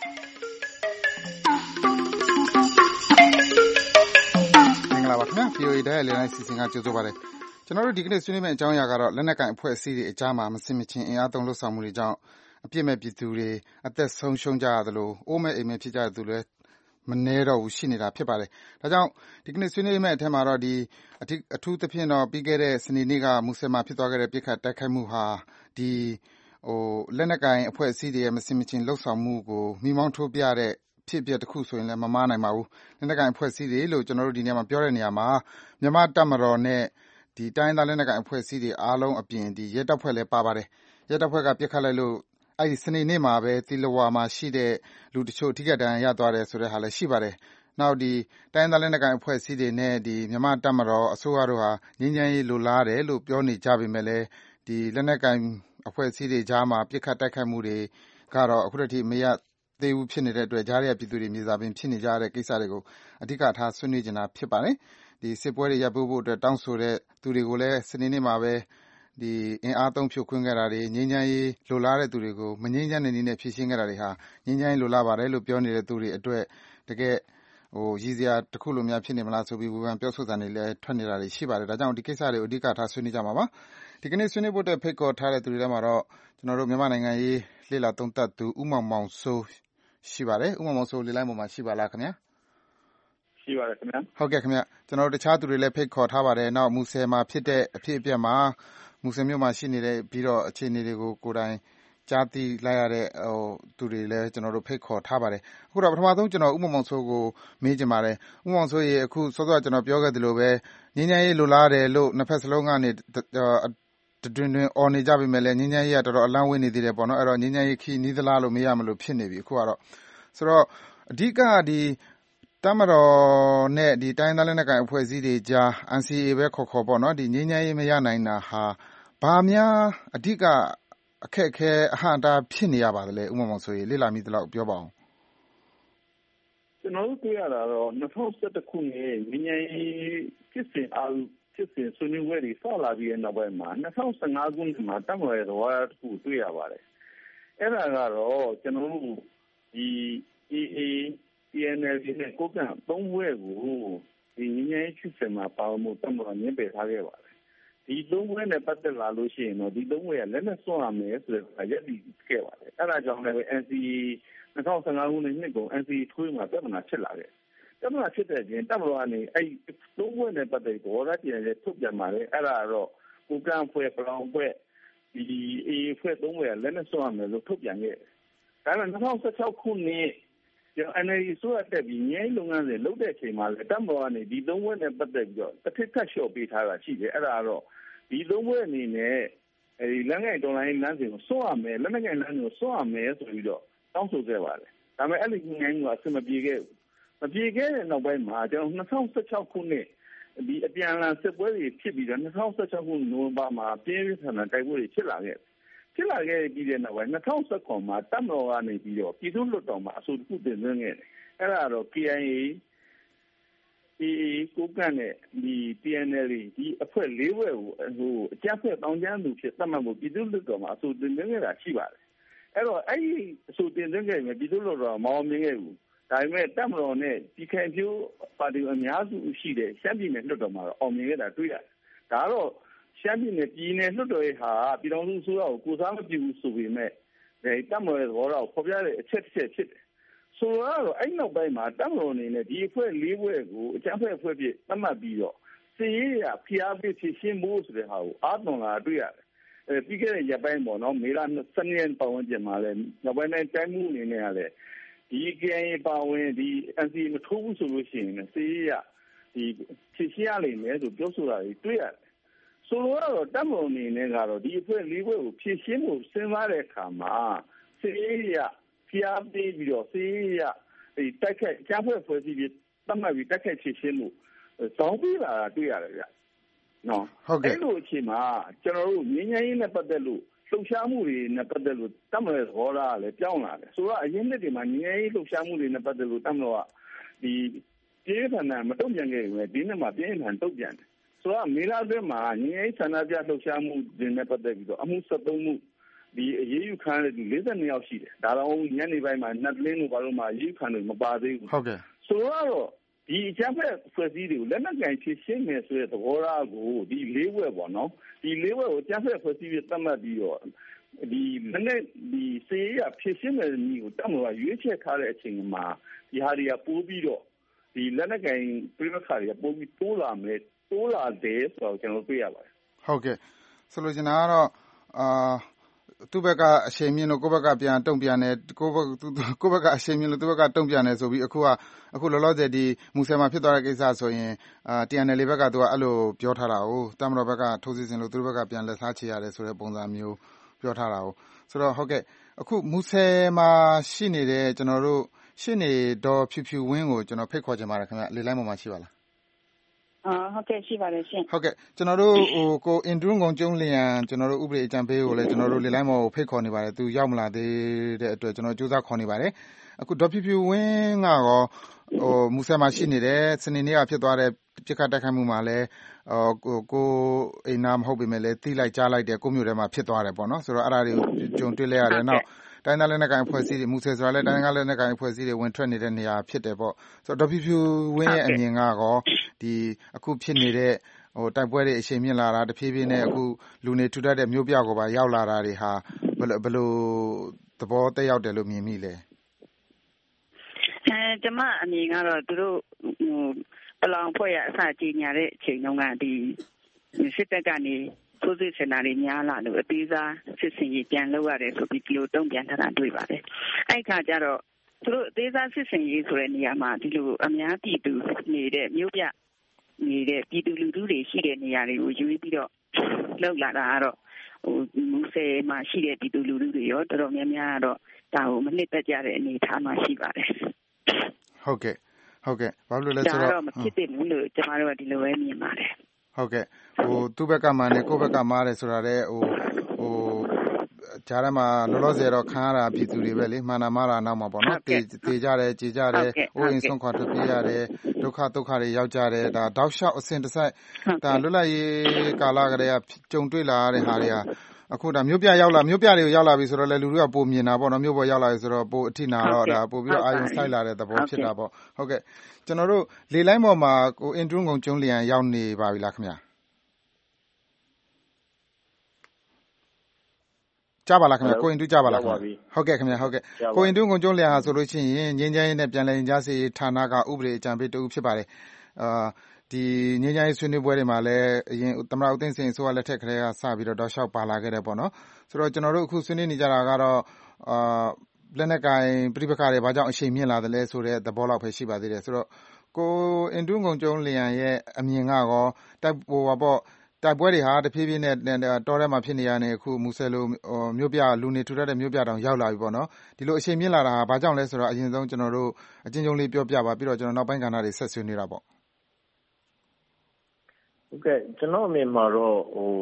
မင်္ဂလာပါခင်ဗျာ VOA ဓာတ်ရိုက်လေလိုင်းအစီအစဉ်ကကြိုဆိုပါရစေ။ကျွန်တော်တို့ဒီကနေ့ဆွေးနွေးမယ့်အကြောင်းအရာကတော့လက်နက်ကိုင်အဖွဲ့အစည်းတွေအကြားမှာမဆင်မခြင်အင်အားသုံးလှုပ်ဆောင်မှုတွေကြောင့်အပြစ်မဲ့ပြည်သူတွေအသက်ဆုံးရှုံးကြရသလိုအိုးမဲ့အိမ်မဲ့ဖြစ်ကြတဲ့သူတွေမနည်းတော့ဘူးရှိနေတာဖြစ်ပါတယ်။ဒါကြောင့်ဒီကနေ့ဆွေးနွေးမယ့်အထက်မှာတော့အထူးသဖြင့်တော့ပြီးခဲ့တဲ့စနေနေ့ကမူဆယ်မှာဖြစ်သွားခဲ့တဲ့ပြစ်ခတ်တိုက်ခိုက်မှုဟာလက်နက်ကိုင်အဖွဲ့အစည်းတွေရဲ့မဆင်မခြင်လှုပ်ဆောင်မှုကိုမိမောင်းထိုးပြတဲ့ဖြစ်ပျက်တစ်ခုဆိုရင်လည်းမမှားနိုင်ပါဘူး။လက်နက်ကိုင်အဖွဲ့အစည်းတွေလို့ကျွန်တော်တို့ဒီနေရာမှာပြောတဲ့နေရာမှာမြန်မာတပ်မတော်နဲ့တိုင်းသားလက်နက်ကိုင်အဖွဲ့အစည်းတွေအားလုံးအပြင်ရဲတပ်ဖွဲ့လည်းပါပါတယ်။ရဲတပ်ဖွဲ့ကပြစ်ခတ်လိုက်လို့အဲဒီစနေနေ့မှာပဲသီလဝါမှာရှိတဲ့လူတချို့ထိခိုက်ဒဏ်ရာရသွားတယ်ဆိုတဲ့ဟာလည်းရှိပါတယ်။နောက်တိုင်းသားလက်နက်ကိုင်အဖွဲ့အစည်းတွေနဲ့မြန်မာတပ်မတော်အစိုးရတို့ဟာငြိမ်းချမ်းရေးလိုလားတယ်လို့ပြောနေကြပေမဲ့လည်းလက်နက်ကိုင်အဖွဲ့အစည်းတွေကြားမှာပြစ်ခတ်တိုက်ခိုက်မှုတွေကတော့အခုထိမရသေးဘူးဖြစ်နေတဲ့အတွက်ကြားရပြည်သူတွေမြေစာပင်ဖြစ်နေကြတဲ့ကိစ္စတွေကိုအဓိကထားဆွေးနွေးနေတာဖြစ်ပါတယ်ဒီစစ်ပွဲတွေရပ်ဖို့အတွက်တောင်းဆိုတဲ့သူတွေကိုလည်းစနေနေ့မှာပဲဒီအင်အားသုံးဖြိုခွင်းခဲ့တာတွေငြိမ်းချမ်းရေးလိုလားတဲ့သူတွေကိုမငြိမ်းချမ်းတဲ့နည်းနဲ့ဖြေရှင်းခဲ့တာတွေဟာငြိမ်းချမ်းရေးလိုလားပါတယ်လို့ပြောနေတဲ့သူတွေအတွက်တကယ်ရည်စရာတစ်ခုလိုများဖြစ်နေမလားဆိုပြီးဝေဖန်ပြောဆိုသံတွေလည်းထွက်နေတာတွေရှိပါတယ်ဒါကြောင့်ဒီကိစ္စတွေကိုအဓိကထားဆွေးနွေးကြမှာပါဒီကနေ့ဆွေးနွေးဖို့ဖိတ်ခေါ်ထားတဲ့သူတွေထဲမှာတော့ကျွန်တော်တို့မြန်မာနိုင်ငံရေးလေ့လာသုံးသပ်သူဦးမောင်မောင်စိုးရှိပါတယ်ဦးမောင်မောင်စိုးလေလိုက်ပေါ်မှာရှိပါလားခင်ဗျာရှိပါတယ်ခင်ဗျာဟုတ်ကဲ့ခင်ဗျာကျွန်တော်တို့တခြားသူတွေလည်းဖိတ်ခေါ်ထားပါတယ်နောက်မူဆယ်မှာဖြစ်တဲ့အဖြစ်အပျက်မှာမူဆယ်မြို့မှာရှိနေတဲ့ပြီးတော့အခြေအနေတွေကိုကိုယ်တိုင်ကြားသိလိုက်ရတဲ့သူတွေလည်းကျွန်တော်တို့ဖိတ်ခေါ်ထားပါတယ်အခုတော့ပထမဆုံးကျွန်တော်ဦးမောင်မောင်စိုးကိုမေးချင်ပါတယ်ဦးမောင်စိုးရေအခုစောစောကျွန်တော်ပြောခဲ့သလိုပဲငြိမ်းချမ်းရေးလိုလားတယ်လို့နှစ်ဖက်စလုံးကနေတွင်အော်နေကြပြီမဲ့လည်းငြိမ်းချမ်းရေးကတော်တော်အလန့်ဝေးနေသေးတယ်ပေါ့နော်အဲ့တော့ငြိမ်းချမ်းရေးခီးနီးသလားလို့မေးရမလို့ဖြစ်နေပြီအခုကတော့ဆိုတော့အဓိကဒီတမတော်နဲ့ဒီတိုင်းသားလက်နက်ကိုင်အဖွဲ့အစည်းတွေကြား NCA ပဲခေါ်ပေါ့နော်ဒီငြိမ်းချမ်းရေးမရနိုင်တာဟာဘာများအဓိကအခက်အခဲအဟန့်အတားဖြစ်နေရပါသလဲဥမ္မာမောင်ဆိုရင်လေ့လာမိသလောက်ပြောပါအောင်ကျွန်တော်တို့တွေ့ရတာတော့2011ခုနှစ်ငြိမ်းချမ်းရေးဖြစ်စဉ်ဆွေးနွေးပွဲတွေစလာပြီးတဲ့နောက်ပိုင်းမှာ2015ခုနှစ်မှာတမတော်ရဲ့သဘောထားတစ်ခုတွေ့ရပါတယ်အဲ့ဒါကတော့ကျွန်တော်တို့ဒီ AA PNL နဲ့ကိုကန့်သုံးဘွဲကိုဒီငြိမ်းချမ်းရေးဖြစ်စဉ်မှာပါဝင်မှုတမတော်ညှင်းပယ်ထားခဲ့ပါတယ်ဒီသုံးဘွဲနဲ့ပတ်သက်လာလို့ရှိရင်တော့ဒီသုံးဘွဲကလက်နဲ့စွန့်ရမယ်ဆိုတဲ့ရက်တည်ခဲ့ပါတယ်အဲ့ဒါကြောင့်လည်း NCA 2015ခုနှစ်ကုန် NCA ထိုးမှာပြဿနာဖြစ်လာခဲ့ပြဿနာဖြစ်တဲ့ချင်းတမတော်ကနေအဲ့သုံးဘွဲနဲ့ပတ်သက်ပြီးဘောရပြန်ရဲ့ထုတ်ပြန်ပါတယ်အဲ့ဒါကတော့ကိုကန့်ဖွဲ့ပလောင်ဖွဲ့ဒီ AA ဖွဲ့သုံးဘွဲကလက်နဲ့စွန့်ရမယ်လို့ထုတ်ပြန်ခဲ့ဒါပေမဲ့2016ခုနှစ်ကျွန်တော် NLD ဆိုရတဲ့ဒီငြိမ်းလုပ်ငန်းစဉ်လုပ်တဲ့အချိန်မှာလည်းတမတော်ကနေဒီသုံးဘွဲနဲ့ပတ်သက်ပြီးတော့တစ်ထစ်ထပ်လျှော့ပေးထားတာရှိတယ်အဲ့ဒါကတော့ဒီသုံးဘွဲအနေနဲ့အဲဒီလက်ငယ်တော်လိုင်းလမ်းစဉ်ကိုစွန့်ရမယ်လက်ငယ်လမ်းစဉ်ကိုစွန့်ရမယ်ဆိုပြီးတော့တောင်းဆိုခဲ့ပါတယ်ဒါပေမဲ့အဲ့ဒီငြိမ်းမှုကအဆင်မပြေခဲ့ဘူးမပြေခဲ့တဲ့နောက်ပိုင်းမှာကျွန်တော်2016ခုနှစ်ဒီအပြန်အလှန်စစ်ပွဲတွေဖြစ်ပြီးတော့2016ခုနိုဝင်ဘာမှာပြင်းပြထန်ထန်တိုက်ပွဲတွေဖြစ်လာခဲ့ပြီးတဲ့နောက်ပိုင်း2019မှာတပ်မတော်ကနေပြီးတော့ပြည်သူ့လွှတ်တော်မှာအဆိုတစ်ခုတင်သွင်းခဲ့တယ်အဲ့ဒါတော့ KIA AA ကိုကန့်နဲ့ဒီ PNL ဒီအဖွဲ့၄ဘွဲ့ကိုအကြမ်းဖက်တောင်းကျမ်းသူဖြစ်သတ်မှတ်ဖို့ပြည်သူ့လွှတ်တော်မှာအဆိုတင်သွင်းခဲ့တာရှိပါတယ်အဲ့တော့အဲ့ဒီအဆိုတင်သွင်းခဲ့ရင်ပြည်သူ့လွှတ်တော်မအောင်မြင်ခဲ့ဘူးဒါပေမဲ့တပ်မတော်နဲ့ဒီခိုင်ဖြိုးပါတီအများစုရှိတဲ့ရှမ်းပြည်နယ်လွှတ်တော်မှာတော့အောင်မြင်ခဲ့တာတွေ့ရတယ်ဒါတော့ရှမ်းပြည်နယ်ပြည်နယ်လွှတ်တော်ရဲ့ဟာပြည်တော်စုအစိုးရကိုကိုစားမပြုဘူးဆိုပေမဲ့တပ်မတော်ရဲ့သဘောထားကိုဖော်ပြတဲ့အချက်တစ်ချက်ဖြစ်တယ်ဆိုတော့အဲ့နောက်ပိုင်းမှာတပ်မတော်အနေနဲ့ဒီအဖွဲ့၄ဘွဲ့ကိုအကြမ်းဖက်အဖွဲ့ဖြစ်သတ်မှတ်ပြီးတော့စီရေးရဖျားပေးဖြစ်ရှင်းဖို့ဆိုတဲ့ဟာကိုအားသွန်လာတွေ့ရတယ်ပြီးခဲ့တဲ့ရက်ပိုင်းပေါ့နော်မေလ12ရက်ပတ်ဝန်းကျင်မှာလည်းနောက်ပိုင်းတိုင်းမှုအနေနဲ့ကလည်းဒီ KIA ပါဝင်ဒီ NCA မထိုးဘူးဆိုလို့ရှိရင်စီရေးရဒီဖြစ်ရှင်းရလိမ့်မယ်ဆိုပြောဆိုတာတွေတွေ့ရတယ်ဆိုတော့တပ်မတော်အနေနဲ့ကတော့ဒီအဖွဲ့၄ဘွဲ့ကိုဖြစ်ရှင်းဖို့စဉ်းစားတဲ့အခါမှာစီရေးရဖျားပေးပြီးတော့စီးရဒီတိုက်ခတ်ကြားဖွဲ့ဖွဲ့စည်းပြီးသတ်မှတ်ပြီးတိုက်ခတ်ဖြစ်ရှင်းမှုဇောင်းပေးလာတာတွေ့ရတယ်ဗျနော်ဟုတ်ကဲ့အဲ့လိုအချိန်မှာကျွန်တော်တို့ငြိမ်းချမ်းရေးနဲ့ပတ်သက်လို့လှုပ်ရှားမှုတွေနဲ့ပတ်သက်လို့တမတော်သဘောထားလည်းပြောင်းလာတယ်ဆိုတော့အရင်နှစ်တွေမှာငြိမ်းချမ်းရေးလှုပ်ရှားမှုတွေနဲ့ပတ်သက်လို့တမတော်ကဒီပြည်ထန်တာမတုံ့ပြန်ခဲ့ဘူးဒီနှစ်မှာပြည်ထန်တုံ့ပြန်တယ်ဆိုတော့မေလအတွင်းမှာငြိမ်းချမ်းရေးဆန္ဒပြလှုပ်ရှားမှုတွေနဲ့ပတ်သက်ပြီးတော့အမှု73မှုဒီအရေးယူခံရတဲ့42ယောက်ရှိတယ်ဒါတော့ညနေပိုင်းမှာနှက်လင်းတို့ဘာလို့မှအရေးယူခံလို့မပါသေးဘူးဟုတ်ကဲ့ဆိုတော့ဒီအကြမ်းဖက်ဖွဲ့စည်းတွေကိုလက်နက်ကင်ဖြစ်ရှင်းမယ်ဆိုတဲ့သဘောထားကိုဒီ၄ဘွဲ့ပေါ့နော်ဒီ၄ဘွဲ့ကိုအကြမ်းဖက်ဖွဲ့စည်းပြီးသတ်မှတ်ပြီးတော့ဒီလက်နက်ဒီစေရဖြစ်ရှင်းတဲ့နည်းကိုတမတော်ရွေးချယ်ထားတဲ့အချိန်မှာဒီဟာတွေကပိုးပြီးတော့ဒီလက်နက်ကင်ပြိပခါတွေကပိုးပြီးတိုးလာတယ်ဆိုတော့ကျွန်တော်တွေ့ရပါတယ်ဟုတ်ကဲ့ဆိုလိုချင်တာကတော့သူ့ဘက်ကအရှိန်မြင့်လို့ကိုယ့်ဘက်ကပြန်တုံ့ပြန်တယ်ကိုယ့်ဘက်ကအရှိန်မြင့်လို့သူ့ဘက်ကတုံ့ပြန်တယ်ဆိုပြီးအခုလောလောဆယ်ဒီမူဆယ်မှာဖြစ်သွားတဲ့ကိစ္စဆိုရင်TNL ဘက်ကသူကအဲ့လိုပြောထားတာကိုတမတော်ဘက်ကထိုးစစ်ဆင်လို့သူ့ဘက်ကပြန်လက်စားချေရတယ်ဆိုတဲ့ပုံစံမျိုးပြောထားတာကိုဆိုတော့ဟုတ်ကဲ့အခုမူဆယ်မှာရှိနေတဲ့ကျွန်တော်တို့ရှင်းနေတော့ဖြူဖြူဝင်းကိုကျွန်တော်ဖိတ်ခေါ်ချင်ပါတယ်ခင်ဗျလေလိုင်းပေါ်မှာရှိပါလားဟုတ်ကဲ့ရှိပါတယ်ရှင်ဟုတ်ကဲ့ကျွန်တော်တို့ကိုအင်ဒရူးငုံကျုံလျံကျွန်တော်တို့ဥပဒေအကြံပေးကိုလည်းကျွန်တော်တို့လေလိုင်းမော်ကိုဖိတ်ခေါ်နေပါတယ်သူရောက်မလာသေးတဲ့အတွက်ကျွန်တော်ကြိုးစားခေါ်နေပါတယ်အခုဒေါ်ဖြူဖြူဝင်းကရောမူဆယ်မှာရှိနေတယ်စနေနေ့ကဖြစ်သွားတဲ့ပြစ်ခတ်တိုက်ခိုက်မှုမှာလည်းကိုအိမ်နာမဟုတ်ပေမဲ့လည်းတိလိုက်ကြားလိုက်တယ်ကိုမျိုးထဲမှာဖြစ်သွားတယ်ပေါ့နော်ဆိုတော့အဲ့ဒါတွေကြုံတွေ့လဲရတယ်နောက်တိုင်းသားလက်နက်ကိုင်အဖွဲ့အစည်းတွေမူဆယ်ဆိုတာလည်းတိုင်းသားလက်နက်ကိုင်အဖွဲ့အစည်းတွေဝင်ထွက်နေတဲ့နေရာဖြစ်တယ်ပေါ့ဆိုတော့ဒေါ်ဖြူဖြူဝင်းရဲ့အမြင်ကရောဒီအခုဖြစ်နေတဲ့တိုက်ပွဲတွေအရှိန်မြင့်လာတာတဖြည်းဖြည်းနဲ့အခုလူနေထူထပ်တဲ့မြို့ပြကိုပါရောက်လာတာတွေဟာဘယ်လိုသဘောတက်ရောက်တယ်လို့မြင်မိလဲကျမအမြင်ကတော့သူတို့ပလောင်ဖွဲ့ရအစကြီးညာတဲ့အချိန်တုန်းကဒီစစ်တပ်ကနေထိုးစစ်ဆင်တာတွေများလာလို့အသေးစားစစ်စင်ရေးပြန်လုပ်ရတယ်ဆိုပြီးဒီလိုတုံ့ပြန်ထားတာတွေ့ပါတယ်အဲ့ခါကျတော့သူတို့အသေးစားစစ်စင်ရေးဆိုတဲ့နေရာမှာဒီလိုအများပြည်သူနေတဲ့မြို့ပြနေတဲ့ပြည်သူလူထုတွေရှိတဲ့နေရာတွေကိုရွေးပြီးတော့လောက်လာတာကတော့မူဆယ်မှာရှိတဲ့ပြည်သူလူထုတွေရောတော်တော်များများကတော့ဒါကိုမနှစ်သက်ကြတဲ့အနေအထားမှာရှိပါတယ်ဟုတ်ကဲ့ဘာလို့လဲဆိုတော့ဒါတော့မဖြစ်သင့်ဘူးလို့ကျွန်တော်တို့ကဒီလိုပဲမြင်ပါတယ်ဟုတ်ကဲ့သူ့ဘက်ကမှနဲ့ကိုယ့်ဘက်ကမှားတယ်ဆိုတာလည်းကြားထဲမှာလောလောဆယ်တော့ခံရတာပြည်သူတွေပဲလေမှန်တာမှားတာနောက်မှာပေါ့နော်တေကြတယ်ကြေကြတယ်အိုးအိမ်ဆုံးခွာထွက်ပြေးရတယ်ဒုက္ခတွေရောက်ကြတယ်ဒါတောက်လျှောက်အစဉ်တစိုက်ဒါလွတ်လပ်ရေးကာလကတည်းကကြုံတွေ့လာရတဲ့ဟာတွေကအခုဒါမြို့ပြတွေကိုရောက်လာပြီဆိုတော့လေလူတွေကပိုမြင်တာပေါ့နော်မြို့ပေါ်ရောက်လာပြီဆိုတော့ပိုအထိနာတော့ဒါပိုပြီးတော့အာရုံစိုက်လာတဲ့သဘောဖြစ်တာပေါ့ဟုတ်ကဲ့ကျွန်တော်တို့လေလိုင်းပေါ်မှာကိုအင်ဒရူးငုံကျုံလျံရောက်နေပါပြီလားခင်ဗျာကြားပါလားခင်ဗျာကိုအင်ဒရူးကြားပါလားခင်ဗျာဟုတ်ကဲ့ခင်ဗျာဟုတ်ကဲ့ကိုအင်ဒရူးငုံကျုံလျံဟာဆိုလို့ရှိရင်ငြိမ်းချမ်းရေးနဲ့ပြန်လည်ကြားစေဌာနကဥပဒေအကြံပေးတူဖြစ်ပါတယ်ဒီငြိမ်းချမ်းရေးဆွေးနွေးပွဲတွေမှာလည်းအရင်သမ္မတဦးသိန်းစိန်အစိုးရလက်ထက်ကတည်းကစပြီးတော့တောက်လျှောက်ပါလာခဲ့တယ်ပေါ့နော်ဆိုတော့ကျွန်တော်တို့အခုဆွေးနွေးနေကြတာကတော့လက်နက်ကိုင်ပြိပခါတွေဘာကြောင့်အရှိန်မြင့်လာတယ်လဲဆိုတဲ့သဘောလောက်ပဲရှိပါသေးတယ်ဆိုတော့ကိုအင်ဒရူးငုံကျုံလျံရဲ့အမြင်ကရောတိုက်ပွဲတွေဟာတဖြည်းဖြည်းနဲ့တောထဲမှာဖြစ်နေရတဲ့အခုမူဆယ်လိုမြို့ပြလူနေထူထပ်တဲ့မြို့ပြတောင်ရောက်လာပြီပေါ့နော်ဒီလိုအရှိန်မြင့်လာတာဟာဘာကြောင့်လဲဆိုတော့အရင်ဆုံးကျွန်တော်တို့အချင်းချင်းလေးပြောပြပါပြီးတော့ကျွန်တော်နောက်ပိုင်းကဏ္ဍတွေဆက်ဆွေးနွေးတာပေါ့ဟုတ်ကဲ့ကျွန်တော်အမြင်မှာတော့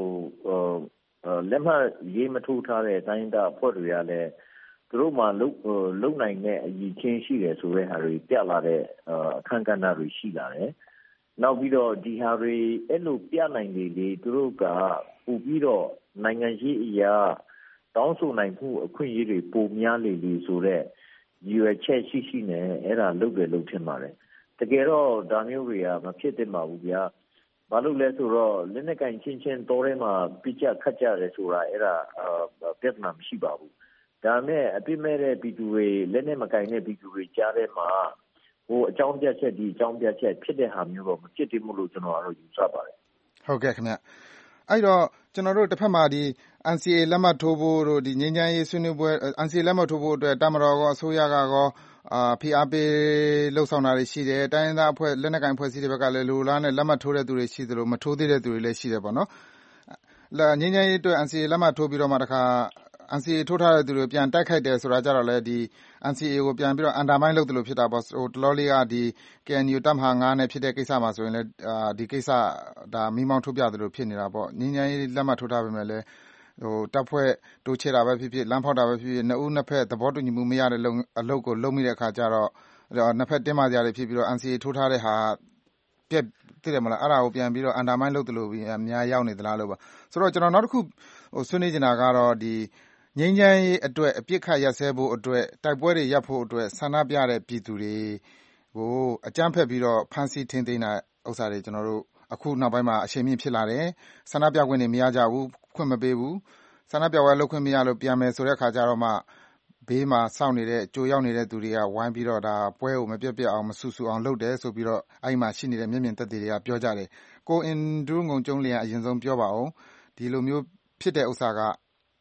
လက်မှတ်ရေးမထိုးထားတဲ့တိုင်းဒေသအဖွဲ့တွေကလည်းသူတို့မှလုံနိုင်တဲ့အရည်ချင်းရှိတယ်ဆိုတဲ့ဟာတွေပြလာတဲ့အခမ်းကဏ္ဍတွေရှိလာတယ်နောက်ပြီးတော့ဒီဟာတွေအဲ့လိုပြနိုင်လေသူတို့ကပို့ပြီးတော့နိုင်ငံရေးအရာတောင်းဆိုနိုင်မှုအခွင့်အရေးတွေပိုများလေဆိုတဲ့ရွေချက်ရှိနေအဲ့ဒါလုပ်တယ်လို့ထင်ပါတယ်တကယ်တော့ဒါမျိုးတွေကမဖြစ်သင့်ပါဘူးဗျာဘာလို့လဲဆိုတော့လက်နက်ကင်ချင်းတောထဲမှာပြစ်ကြခတ်ကြတယ်ဆိုတာအဲ့ဒါပြဿနာမရှိပါဘူးဒါနဲ့အပြစ်မဲ့တဲ့ပြည်သူတွေလက်နက်မကင်တဲ့ပြည်သူတွေကြားထဲမှာအကြောင်းပြချက်ဒီအကြောင်းပြချက်ဖြစ်တဲ့ဟာမျိုးတော့မဖြစ်သေးဘူးလို့ကျွန်တော်ကတော့ယူဆပါတယ်ဟုတ်ကဲ့ခင်ဗျအဲ့တော့ကျွန်တော်တို့တစ်ဖက်မှာဒီ NCA လက်မှတ်ထိုးဖို့တို့ဒီငြိမ်းချမ်းရေးဆွေးနွေးပွဲ NCA လက်မှတ်ထိုးဖို့အတွက်တမတော်ကအစိုးရကရောဖိအားပေးလှုပ်ဆောင်တာတွေရှိတယ်တိုင်းရင်းသားအဖွဲ့လက်နက်ကိုင်ဖွဲ့စည်းတဲ့ဘက်ကလည်းလူလားနဲ့လက်မှတ်ထိုးတဲ့သူတွေရှိသလိုမထိုးသေးတဲ့သူတွေလည်းရှိတယ်ပေါ့နော်ငြိမ်းချမ်းရေးအတွက် NCA လက်မှတ်ထိုးပြီးတော့မှတခါ NCA ထိုးထားတဲ့သူတွေပြန်တိုက်ခိုက်တယ်ဆိုတာကြတော့လေဒီ NCA ကိုပြန်ပြီးတော့ undermine လုပ်တယ်လို့ဖြစ်တာပေါ့တလောလေးကဒီ KNU တပ်မဟာ9နဲ့ဖြစ်တဲ့ကိစ္စမှာဆိုရင်လည်းဒီကိစ္စဒါမိမောင်းထုတ်ပြတယ်လို့ဖြစ်နေတာပေါ့ငြိမ်းချမ်းရေးလက်မှတ်ထိုးထားပေမဲ့လည်းတပ်ဖွဲ့တိုးချဲ့တာပဲဖြစ်ဖြစ်လမ်းဖောက်တာပဲဖြစ်ဖြစ်နှစ်ဦးနှစ်ဖက်သဘောတူညီမှုမရတဲ့အလုပ်ကိုလုပ်မိတဲ့အခါကျတော့နှစ်ဖက်တင်းမာကြရတယ်ဖြစ်ပြီးတော့ NCA ထိုးထားတဲ့ဟာပြက်သိတယ်မလားအဲ့ဒါကိုပြန်ပြီးတော့ undermine လုပ်တယ်လို့အများရောက်နေသလားလို့ပါဆိုတော့ကျွန်တော်နောက်တစ်ခုဆွေးနွေးနေတာကတော့ဒီငြိမ်းချမ်းရေးအတွက်အပြစ်ခတ်ရပ်စဲဖို့အတွက်တိုက်ပွဲတွေရပ်ဖို့အတွက်ဆန္ဒပြတဲ့ပြည်သူတွေကိုအကြမ်းဖက်ပြီးတော့ဖမ်းဆီးထိန်းသိမ်းတာဥစ္စာတွေကျွန်တော်တို့အခုနောက်ပိုင်းမှာအရှိန်မြင့်ဖြစ်လာတယ်ဆန္ဒပြခွင့်တွေမရကြဘူးခွင့်မပေးဘူးဆန္ဒပြပွဲလုပ်ခွင့်မရလို့ပြန်မယ်ဆိုတဲ့ခါကျတော့မှဘေးမှာစောင့်နေတဲ့ကြိုရောက်နေတဲ့သူတွေကဝိုင်းပြီးတော့ဒါပွဲကိုမပြတ်ပြတ်အောင်မဆူဆူအောင်လုပ်တယ်ဆိုပြီးတော့အဲ့မှာရှိနေတဲ့မျက်မြင်သက်သေတွေကပြောကြတယ်ကိုအင်ဒရူးငုံကျုံလျံအရင်ဆုံးပြောပါအောင်ဒီလိုမျိုးဖြစ်တဲ့ဥစ္စာက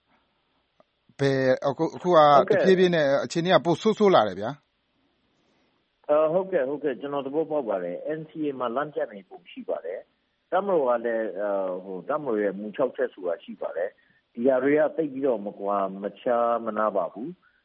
အခုကတဖြည်းဖြည်းနဲ့အခြေအနေကပိုဆိုးလာတယ်ဗျာဟုတ်ကဲ့ကျွန်တော်သဘောပေါက်ပါတယ် NCA မှာလမ်းပြနေပုံရှိပါတယ်တမတော်ကလည်းတမတော်ရဲ့မူ6ချက်ဆိုတာရှိပါတယ်ဒီဟာတွေကတိတ်ပြီးတော့မကွာမချာမနာပါဘူး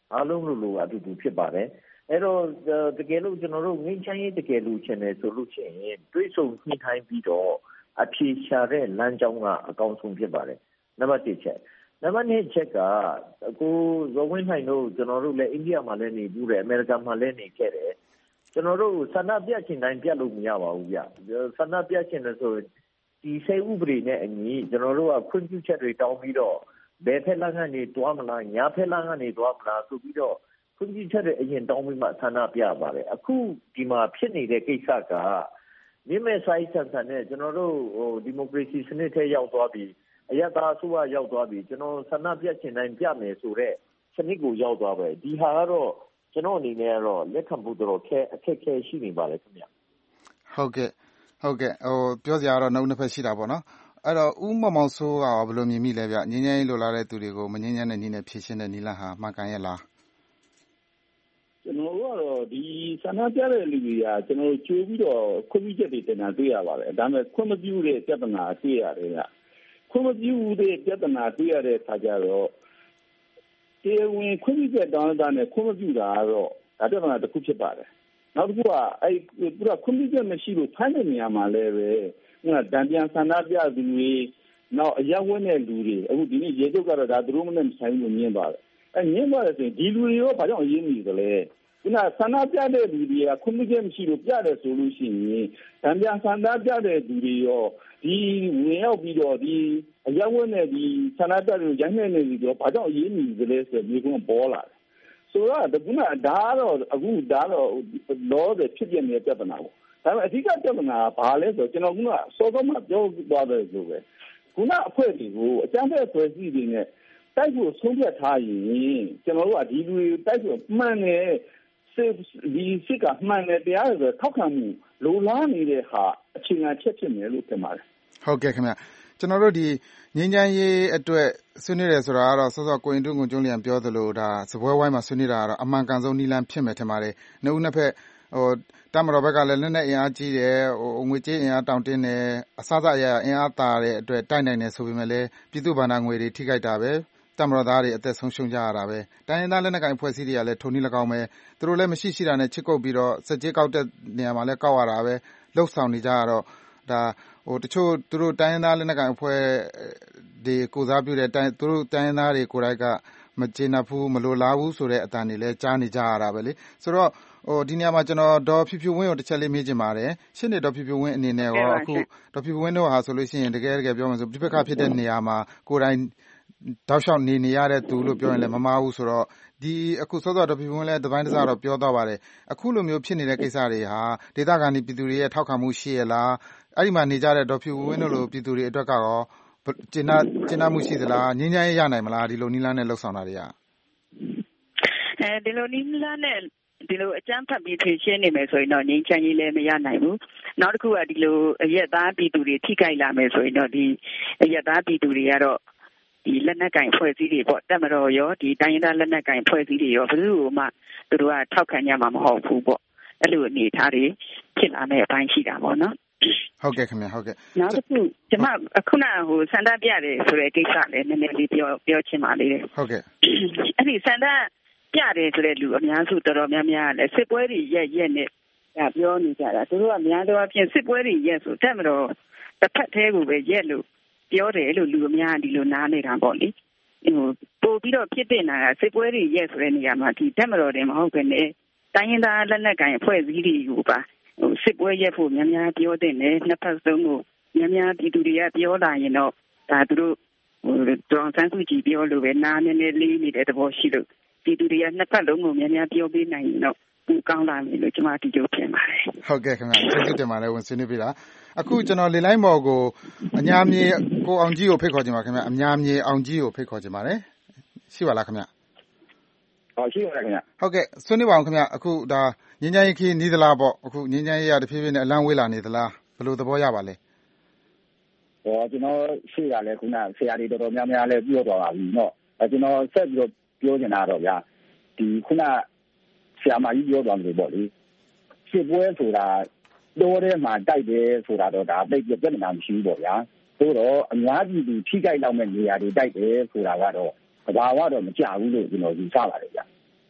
အားလုံးလိုအတူတူဖြစ်ပါတယ်အဲ့တော့တကယ်လို့ကျွန်တော်တို့ငင်းချမ်းရေးတကယ်လို့ချင်တယ်ဆိုလို့ရှိရင်တွေးဆုံညှိနှိုင်းပြီးတော့အဖြေရှာတဲ့လမ်းကြောင်းကအကောင်းဆုံးဖြစ်ပါတယ်နံပါတ်1ချက်နံပါတ်2ချက်ကကိုဇော်ဝင်းနိုင်တို့ကျွန်တော်တို့လည်းအိန္ဒိယမှာလည်းနေဘူးတယ်အမေရိကန်မှာလည်းနေခဲ့တယ်ကျွန်တော်တို့ဆန္ဒပြချင်တိုင်းပြလို့မရပါဘူးဗျဆန္ဒပြချင်တယ်ဆိုဒီစိတ်ဥပဒေနဲ့အညီကျွန်တော်တို့ကခွင့်ပြုချက်တွေတောင်းပြီးတော့ဘယ်ဖက်လမ်းကနေတွားမလားညာဖက်လမ်းကနေတွားမလားဆိုပြီးတော့ခွင့်ပြုချက်တွေအရင်တောင်းပြီးမှဆန္ဒပြပါတယ်အခုဒီမှာဖြစ်နေတဲ့ကိစ္စကမြင့်မဲ့ဆိုင်ဆန်ဆန်နဲ့ကျွန်တော်တို့ဒီမိုကရေစီစနစ်ထဲရောက်သွားပြီးအရသာအစိုးရရောက်သွားပြီးကျွန်တော်ဆန္ဒပြချင်တိုင်းပြမယ်ဆိုတော့စနစ်ကိုရောက်သွားပဲဒီဟာကတော့ကျွန်တော်အနေနဲ့ကတော့လက်ခံဖို့တော်အခက်အခဲရှိနေပါလေခင်ဗျဟုတ်ကဲ့ပြောစရာတော့နောက်နှစ်ဖက်ရှိတာပေါ့နော်အဲ့တော့ဦးမောင်မောင်စိုးကဘယ်လိုမြင်မိလဲဗျငင်းငင်းလိုလာတဲ့သူတွေကိုမငင်းငင်းတဲ့နည်းနဲ့ဖြေရှင်းတဲ့နည်းလမ်းဟာမှန်ကန်ရဲ့လားကျွန်တော်ကတော့ဒီဆန္ဒပြတဲ့လူတွေကကျွန်တော်ကြိုးပြီးတော့ခွင့်ပြုချက်တွေတင်တာတွေ့ရပါတယ်ဒါပေမဲ့ခွင့်မပြုတဲ့ပြဿနာတွေ့ရတယ်ဗျခွင့်မပြုတဲ့ပြဿနာတွေ့ရတဲ့အခါကျတော့တရားဝင်ခွင့်ပြုချက်တောင်းတာနဲ့ခွင့်မပြုတာကတော့ဒါပြဿနာတစ်ခုဖြစ်ပါတယ်နောက်တစ်ခုကအဲ့ပူရခွင့်ပြုချက်မရှိလို့ဖမ်းတဲ့နေရာမှာလည်းပဲဒဏ်ပြန်ဆန္ဒပြသူတွေနောက်အရက်ဝဲတဲ့လူတွေအခုဒီနေ့ရေချုပ်ကတော့ဒါသူတို့မနဲ့ဆိုင်လို့ညင်းပါတယ်အဲ့ညင်းပါတယ်ဆိုရင်ဒီလူတွေရောဘာကြောင့်အရေးမကြီးသလဲခုနဆန္ဒပြတဲ့လူတွေကခွင့်ပြုချက်မရှိလို့ပြတယ်ဆိုလို့ရှိရင်ဒဏ်ပြန်ဆန္ဒပြတဲ့လူတွေရောဒီဝင်ရောက်ပြီးတော့ဒီအရက်ဝဲတဲ့ဒီဆန္ဒပြတဲ့ရိုင်းနေတဲ့လူတွေရောဘာကြောင့်အရေးမကြီးသလဲဆိုပြီးကပေါ်လာတယ်ဆိုတော့ဒီကဒါတော့အခုဒါတော့လောတဲ့ဖြစ်ပြနေတဲ့ပြဿနာပေါ့ဒါပေမဲ့အဓိကပြဿနာကဘာလဲဆိုတော့ကျွန်တော်ကစောစောမှပြောသွားတယ်ဆိုပဲခုနအဖွဲ့တွေကိုအကြမ်းဖက်ဖွဲ့စည်းတွေနဲ့တိုက်ဖို့ဆုံးဖြတ်ထားရင်ကျွန်တော်တို့ကဒီလူတွေတိုက်ဖို့မှန်တယ်ဒီစစ်ကမှန်တယ်တရားဆိုထောက်ခံမှုလိုလားနေတဲ့ဟာအခြေခံချက်ဖြစ်မယ်လို့ထင်ပါတယ်ဟုတ်ကဲ့ခင်ဗျကျွန်တော်တို့ဒီငင်းချမ်းရေးအတွက်ဆွေးနွေးတယ်ဆိုတာကတော့စောစောကိုရင်တွင်းကိုကျွန်းလျံပြောသလိုဒါစပွဲဝိုင်းမှာဆွေးနွေးတာကတော့အမှန်ကန်ဆုံးနည်းလမ်းဖြစ်မယ်ထင်ပါတယ်နှစ်ဦးနှစ်ဖက်တမတော်ဘက်ကလည်းလက်နဲ့အင်အားကြီးတယ်ငွေကြေးအင်အားတောင်းတင်းတယ်အစစအရာအင်အားတာတဲ့အတွက်တိုက်နိုင်တယ်ဆိုပေမဲ့လည်းပြည်သူ့ဗန္ဒာငွေတွေထိခိုက်တာပဲတမတော်သားတွေအသက်ဆုံးရှုံးကြရတာပဲတိုင်းရင်းသားလက်နက်ကိုင်အဖွဲ့အစည်းတွေကလည်းထုံနည်း၎င်းပဲသူတို့လည်းမရှိရှိတာနဲ့ချစ်ကုပ်ပြီးတော့စက်ကြေးကောက်တဲ့နေရာမှာလည်းကောက်ရတာပဲလှုပ်ဆောင်နေကြရတော့ဒါတချို့သူတို့တိုင်းရင်းသားလက်နက်ကိုင်အဖွဲ့တွေကိုစားပြုတဲ့သူတို့တိုင်းရင်းသားတွေကိုယ်တိုင်ကမကျေနပ်ဘူးမလိုလားဘူးဆိုတဲ့အတန်တွေလည်းကြားနေကြရတာပဲလေဆိုတော့ဒီနေရာမှာကျွန်တော်ဒေါ်ဖြူဖြူဝင်းကိုတစ်ချက်လေးမေးချင်ပါတယ်ရှင်းနေဒေါ်ဖြူဖြူဝင်းအနေနဲ့ရောအခုဒေါ်ဖြူဖြူဝင်းတို့ဟာဆိုလို့ရှိရင်တကယ်ပြောမှဆိုပြပခဖြစ်တဲ့နေရာမှာကိုယ်တိုင်တောက်လျှောက်နေရတဲ့သူလို့ပြောရင်လည်းမမှားဘူးဆိုတော့ဒီအခုစောစောဒေါ်ဖြူဖြူဝင်းလည်းတပိုင်းတစားတော့ပြောသွားပါတယ်အခုလိုမျိုးဖြစ်နေတဲ့ကိစ္စတွေဟာဒေသခံပြည်သူတွေရဲ့ထောက်ခံမှုရှိရလားအဲ့ဒီမှာနေကြတဲ့ဒေါ်ဖြူဖြူဝင်းတို့လိုပြည်သူတွေအတွက်ကရောကျဉ်းမှုရှိသလားငြင်းချမ်းရနိုင်မလားဒီလိုနီးလန်းနဲ့လှုပ်ဆောင်တာတွေကဒီလိုနီးလန်းနဲ့ဒီလိုအကြမ်းဖက်ပြီးဖြေရှင်းနေမယ်ဆိုရင်တော့ငြိမ်းချမ်းရေးလည်းမရနိုင်ဘူးနောက်တစ်ခုကဒီလိုအရက်သားပြည်သူတွေထိခိုက်လာမယ်ဆိုရင်တော့ဒီအရက်သားပြည်သူတွေကတော့ဒီလက်နက်ကင်ဖွဲ့စည်းတွေပေါ့တက်မတော်ရောဒီတိုင်းရင်းသားလက်နက်ကင်ဖွဲ့စည်းတွေရောဘယ်သူ့မှသူတို့ကထောက်ခံကြမှာမဟုတ်ဘူးပေါ့အဲ့လိုအနေထားတွေဖြစ်လာမယ့်အပိုင်းရှိတာပေါ့နော်ဟုတ်ကဲ့ခင်ဗျဟုတ်ကဲ့နောက်တစ်ခုကျွန်မခုနဆန္ဒပြတယ်ဆိုတဲ့ကိစ္စလည်းနည်းနည်းလေးပြောချင်ပါသေးတယ်ဟုတ်ကဲ့အဲ့ဒီဆန္ဒပြတယ်ဆိုတဲ့လူအများစုတော်တော်များများလည်းစစ်ပွဲတွေရက်နဲ့ပြောနေကြတာသူတို့ကများတော့အဖြစ်စစ်ပွဲတွေရက်ဆိုတက်မတော်တစ်ဖက်သေးကိုပဲရက်လို့ပြောတယ်လို့လူအများဒီလိုနားနေတာပေါ့လေပို့ပြီးတော့ဖြစ်တင်တာကစစ်ပွဲတွေရက်ဆိုတဲ့နေရာမှာဒီတက်မတော်တယ်မဟုတ်ဘဲနဲ့တိုင်းရင်းသားလက်နက်ကိုင်အဖွဲ့အစည်းတွေကိုပါစစ်ပွဲရက်ဖို့များများပြောတဲ့နဲ့နှစ်ဖက်ဆုံးကိုများများပြည်သူတွေကပြောလာရင်တော့ဒါသူတို့ဒေါ်စန်းစုကြည်ပြောလို့ပဲနားနည်းနည်းလေးနေတဲ့သဘောရှိလို့ပြည်သူတွေကနှစ်ဖက်လုံးကိုများများပြောပေးနိုင်ရင်တော့ကောင်းလာမယ်လို့ကျွန်မဒီလိုပြင်ပါတယ်ဟုတ်ကဲ့ခင်ဗျကျေးဇူးတင်ပါတယ်ဝင်ဆွေးနွေးပြတာအခုကျွန်တော်လေလိုင်းမော်ကိုအညာမြေကိုအောင်ကြီးကိုဖိတ်ခေါ်ချင်ပါခင်ဗျအညာမြေအောင်ကြီးကိုဖိတ်ခေါ်ချင်ပါတယ်ရှိပါလားခင်ဗျဟုတ်ရှိပါတယ်ခင်ဗျဟုတ်ကဲ့ဆွေးနွေးပါအောင်ခင်ဗျအခုဒါငင်းချမ်းရေးခင်းနီးသလားပေါ့အခုငင်းချမ်းရေးရတဖြည်းဖြည်းနဲ့အလံဝေးလာနေသလားဘယ်လိုသဘောရပါလဲကျွန်တော်ရှိရလဲခုနဆရာတွေတော်တော်များများလဲပြောသွားပါပြီเนาะကျွန်တော်ဆက်ပြီးတော့ပြောချင်တာတော့ဗျာဒီခုနဆရာမကြီးပြောသွားတယ်ပေါ့လေစစ်ပွဲဆိုတာတိုးထဲမှာတိုက်တယ်ဆိုတာတော့ဒါသိပြဿနာမရှိဘူးပေါ့ဗျာသို့တော့အများကြီးထိခိုက်လောက်မဲ့နေရာတွေတိုက်တယ်ဆိုတာကတော့ဘာဝတော့မကြဘူးလို့ကျွန်တော်ယူဆပါတယ်ဗျာ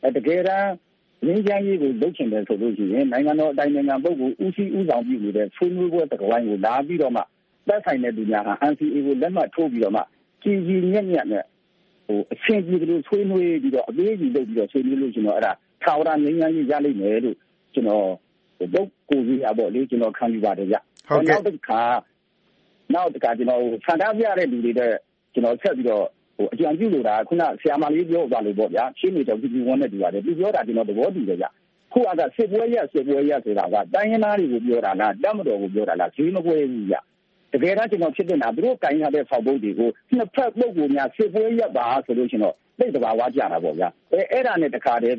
တကယ်တမ်းငြိမ်းချမ်းရေးကိုလုပ်ချင်တယ်ဆိုလို့ရှိရင်နိုင်ငံတော်အတိုင်ပင်ခံပုဂ္ဂိုလ်ဦးစီးဦးဆောင်ပြုနေတဲ့ဆွေးနွေးပွဲတစ်ကဝိုင်းကိုလာပြီးတော့မှသက်ဆိုင်တဲ့သူများဟာ NCA ကိုလက်မှတ်ထိုးပြီးတော့မှကြီးကြီးညက်ညက်နဲ့အချင်းကြီးတို့ဆွေးနွေးပြီးတော့အသေးကြီးလုပ်ပြီးတော့ဆွေးနွေးလို့ကျွန်တော်အဲ့ဒါထာဝရငြိမ်းချမ်းရေးရလိမ့်မယ်လို့ကျွန်တော်ပုဂ္ဂိုလ်ကြီးအပေါ့လေကျွန်တော်ခံယူပါတယ်ဗျဟုတ်ကဲ့နောက်တစ်ခါကျွန်တော်ဆန္ဒပြတဲ့လူတွေတဲ့ကျွန်တော်ဆက်ပြီးတော့အကြံပြုလို့ဒါခုနဆရာမလေးပြောသွားလို့ပေါ့ဗျာရှင်းနေတော့ဒီဝန်နဲ့တူပါတယ်သူပြောတာကျွန်တော်သဘောတူတယ်ဗျခုကစစ်ပွဲရက်ဆိုတာကတိုင်းရင်းသားတွေကိုပြောတာလားတပ်မတော်ကိုပြောတာလားဈေးမကွဲဘူးဗျတကယ်တော့ကျွန်တော်ဖြစ်နေတာသူတို့ကင်ရတဲ့ဖောက်ပုတ်တွေကိုနှစ်ဖက်ပုတ်ကိုများစစ်ပွဲရက်ပါဆိုလို့ကျွန်တော်သိတဲ့ဘာဝကြတာပေါ့ဗျာအဲ့ဒါနဲ့တခါတည်းပဲ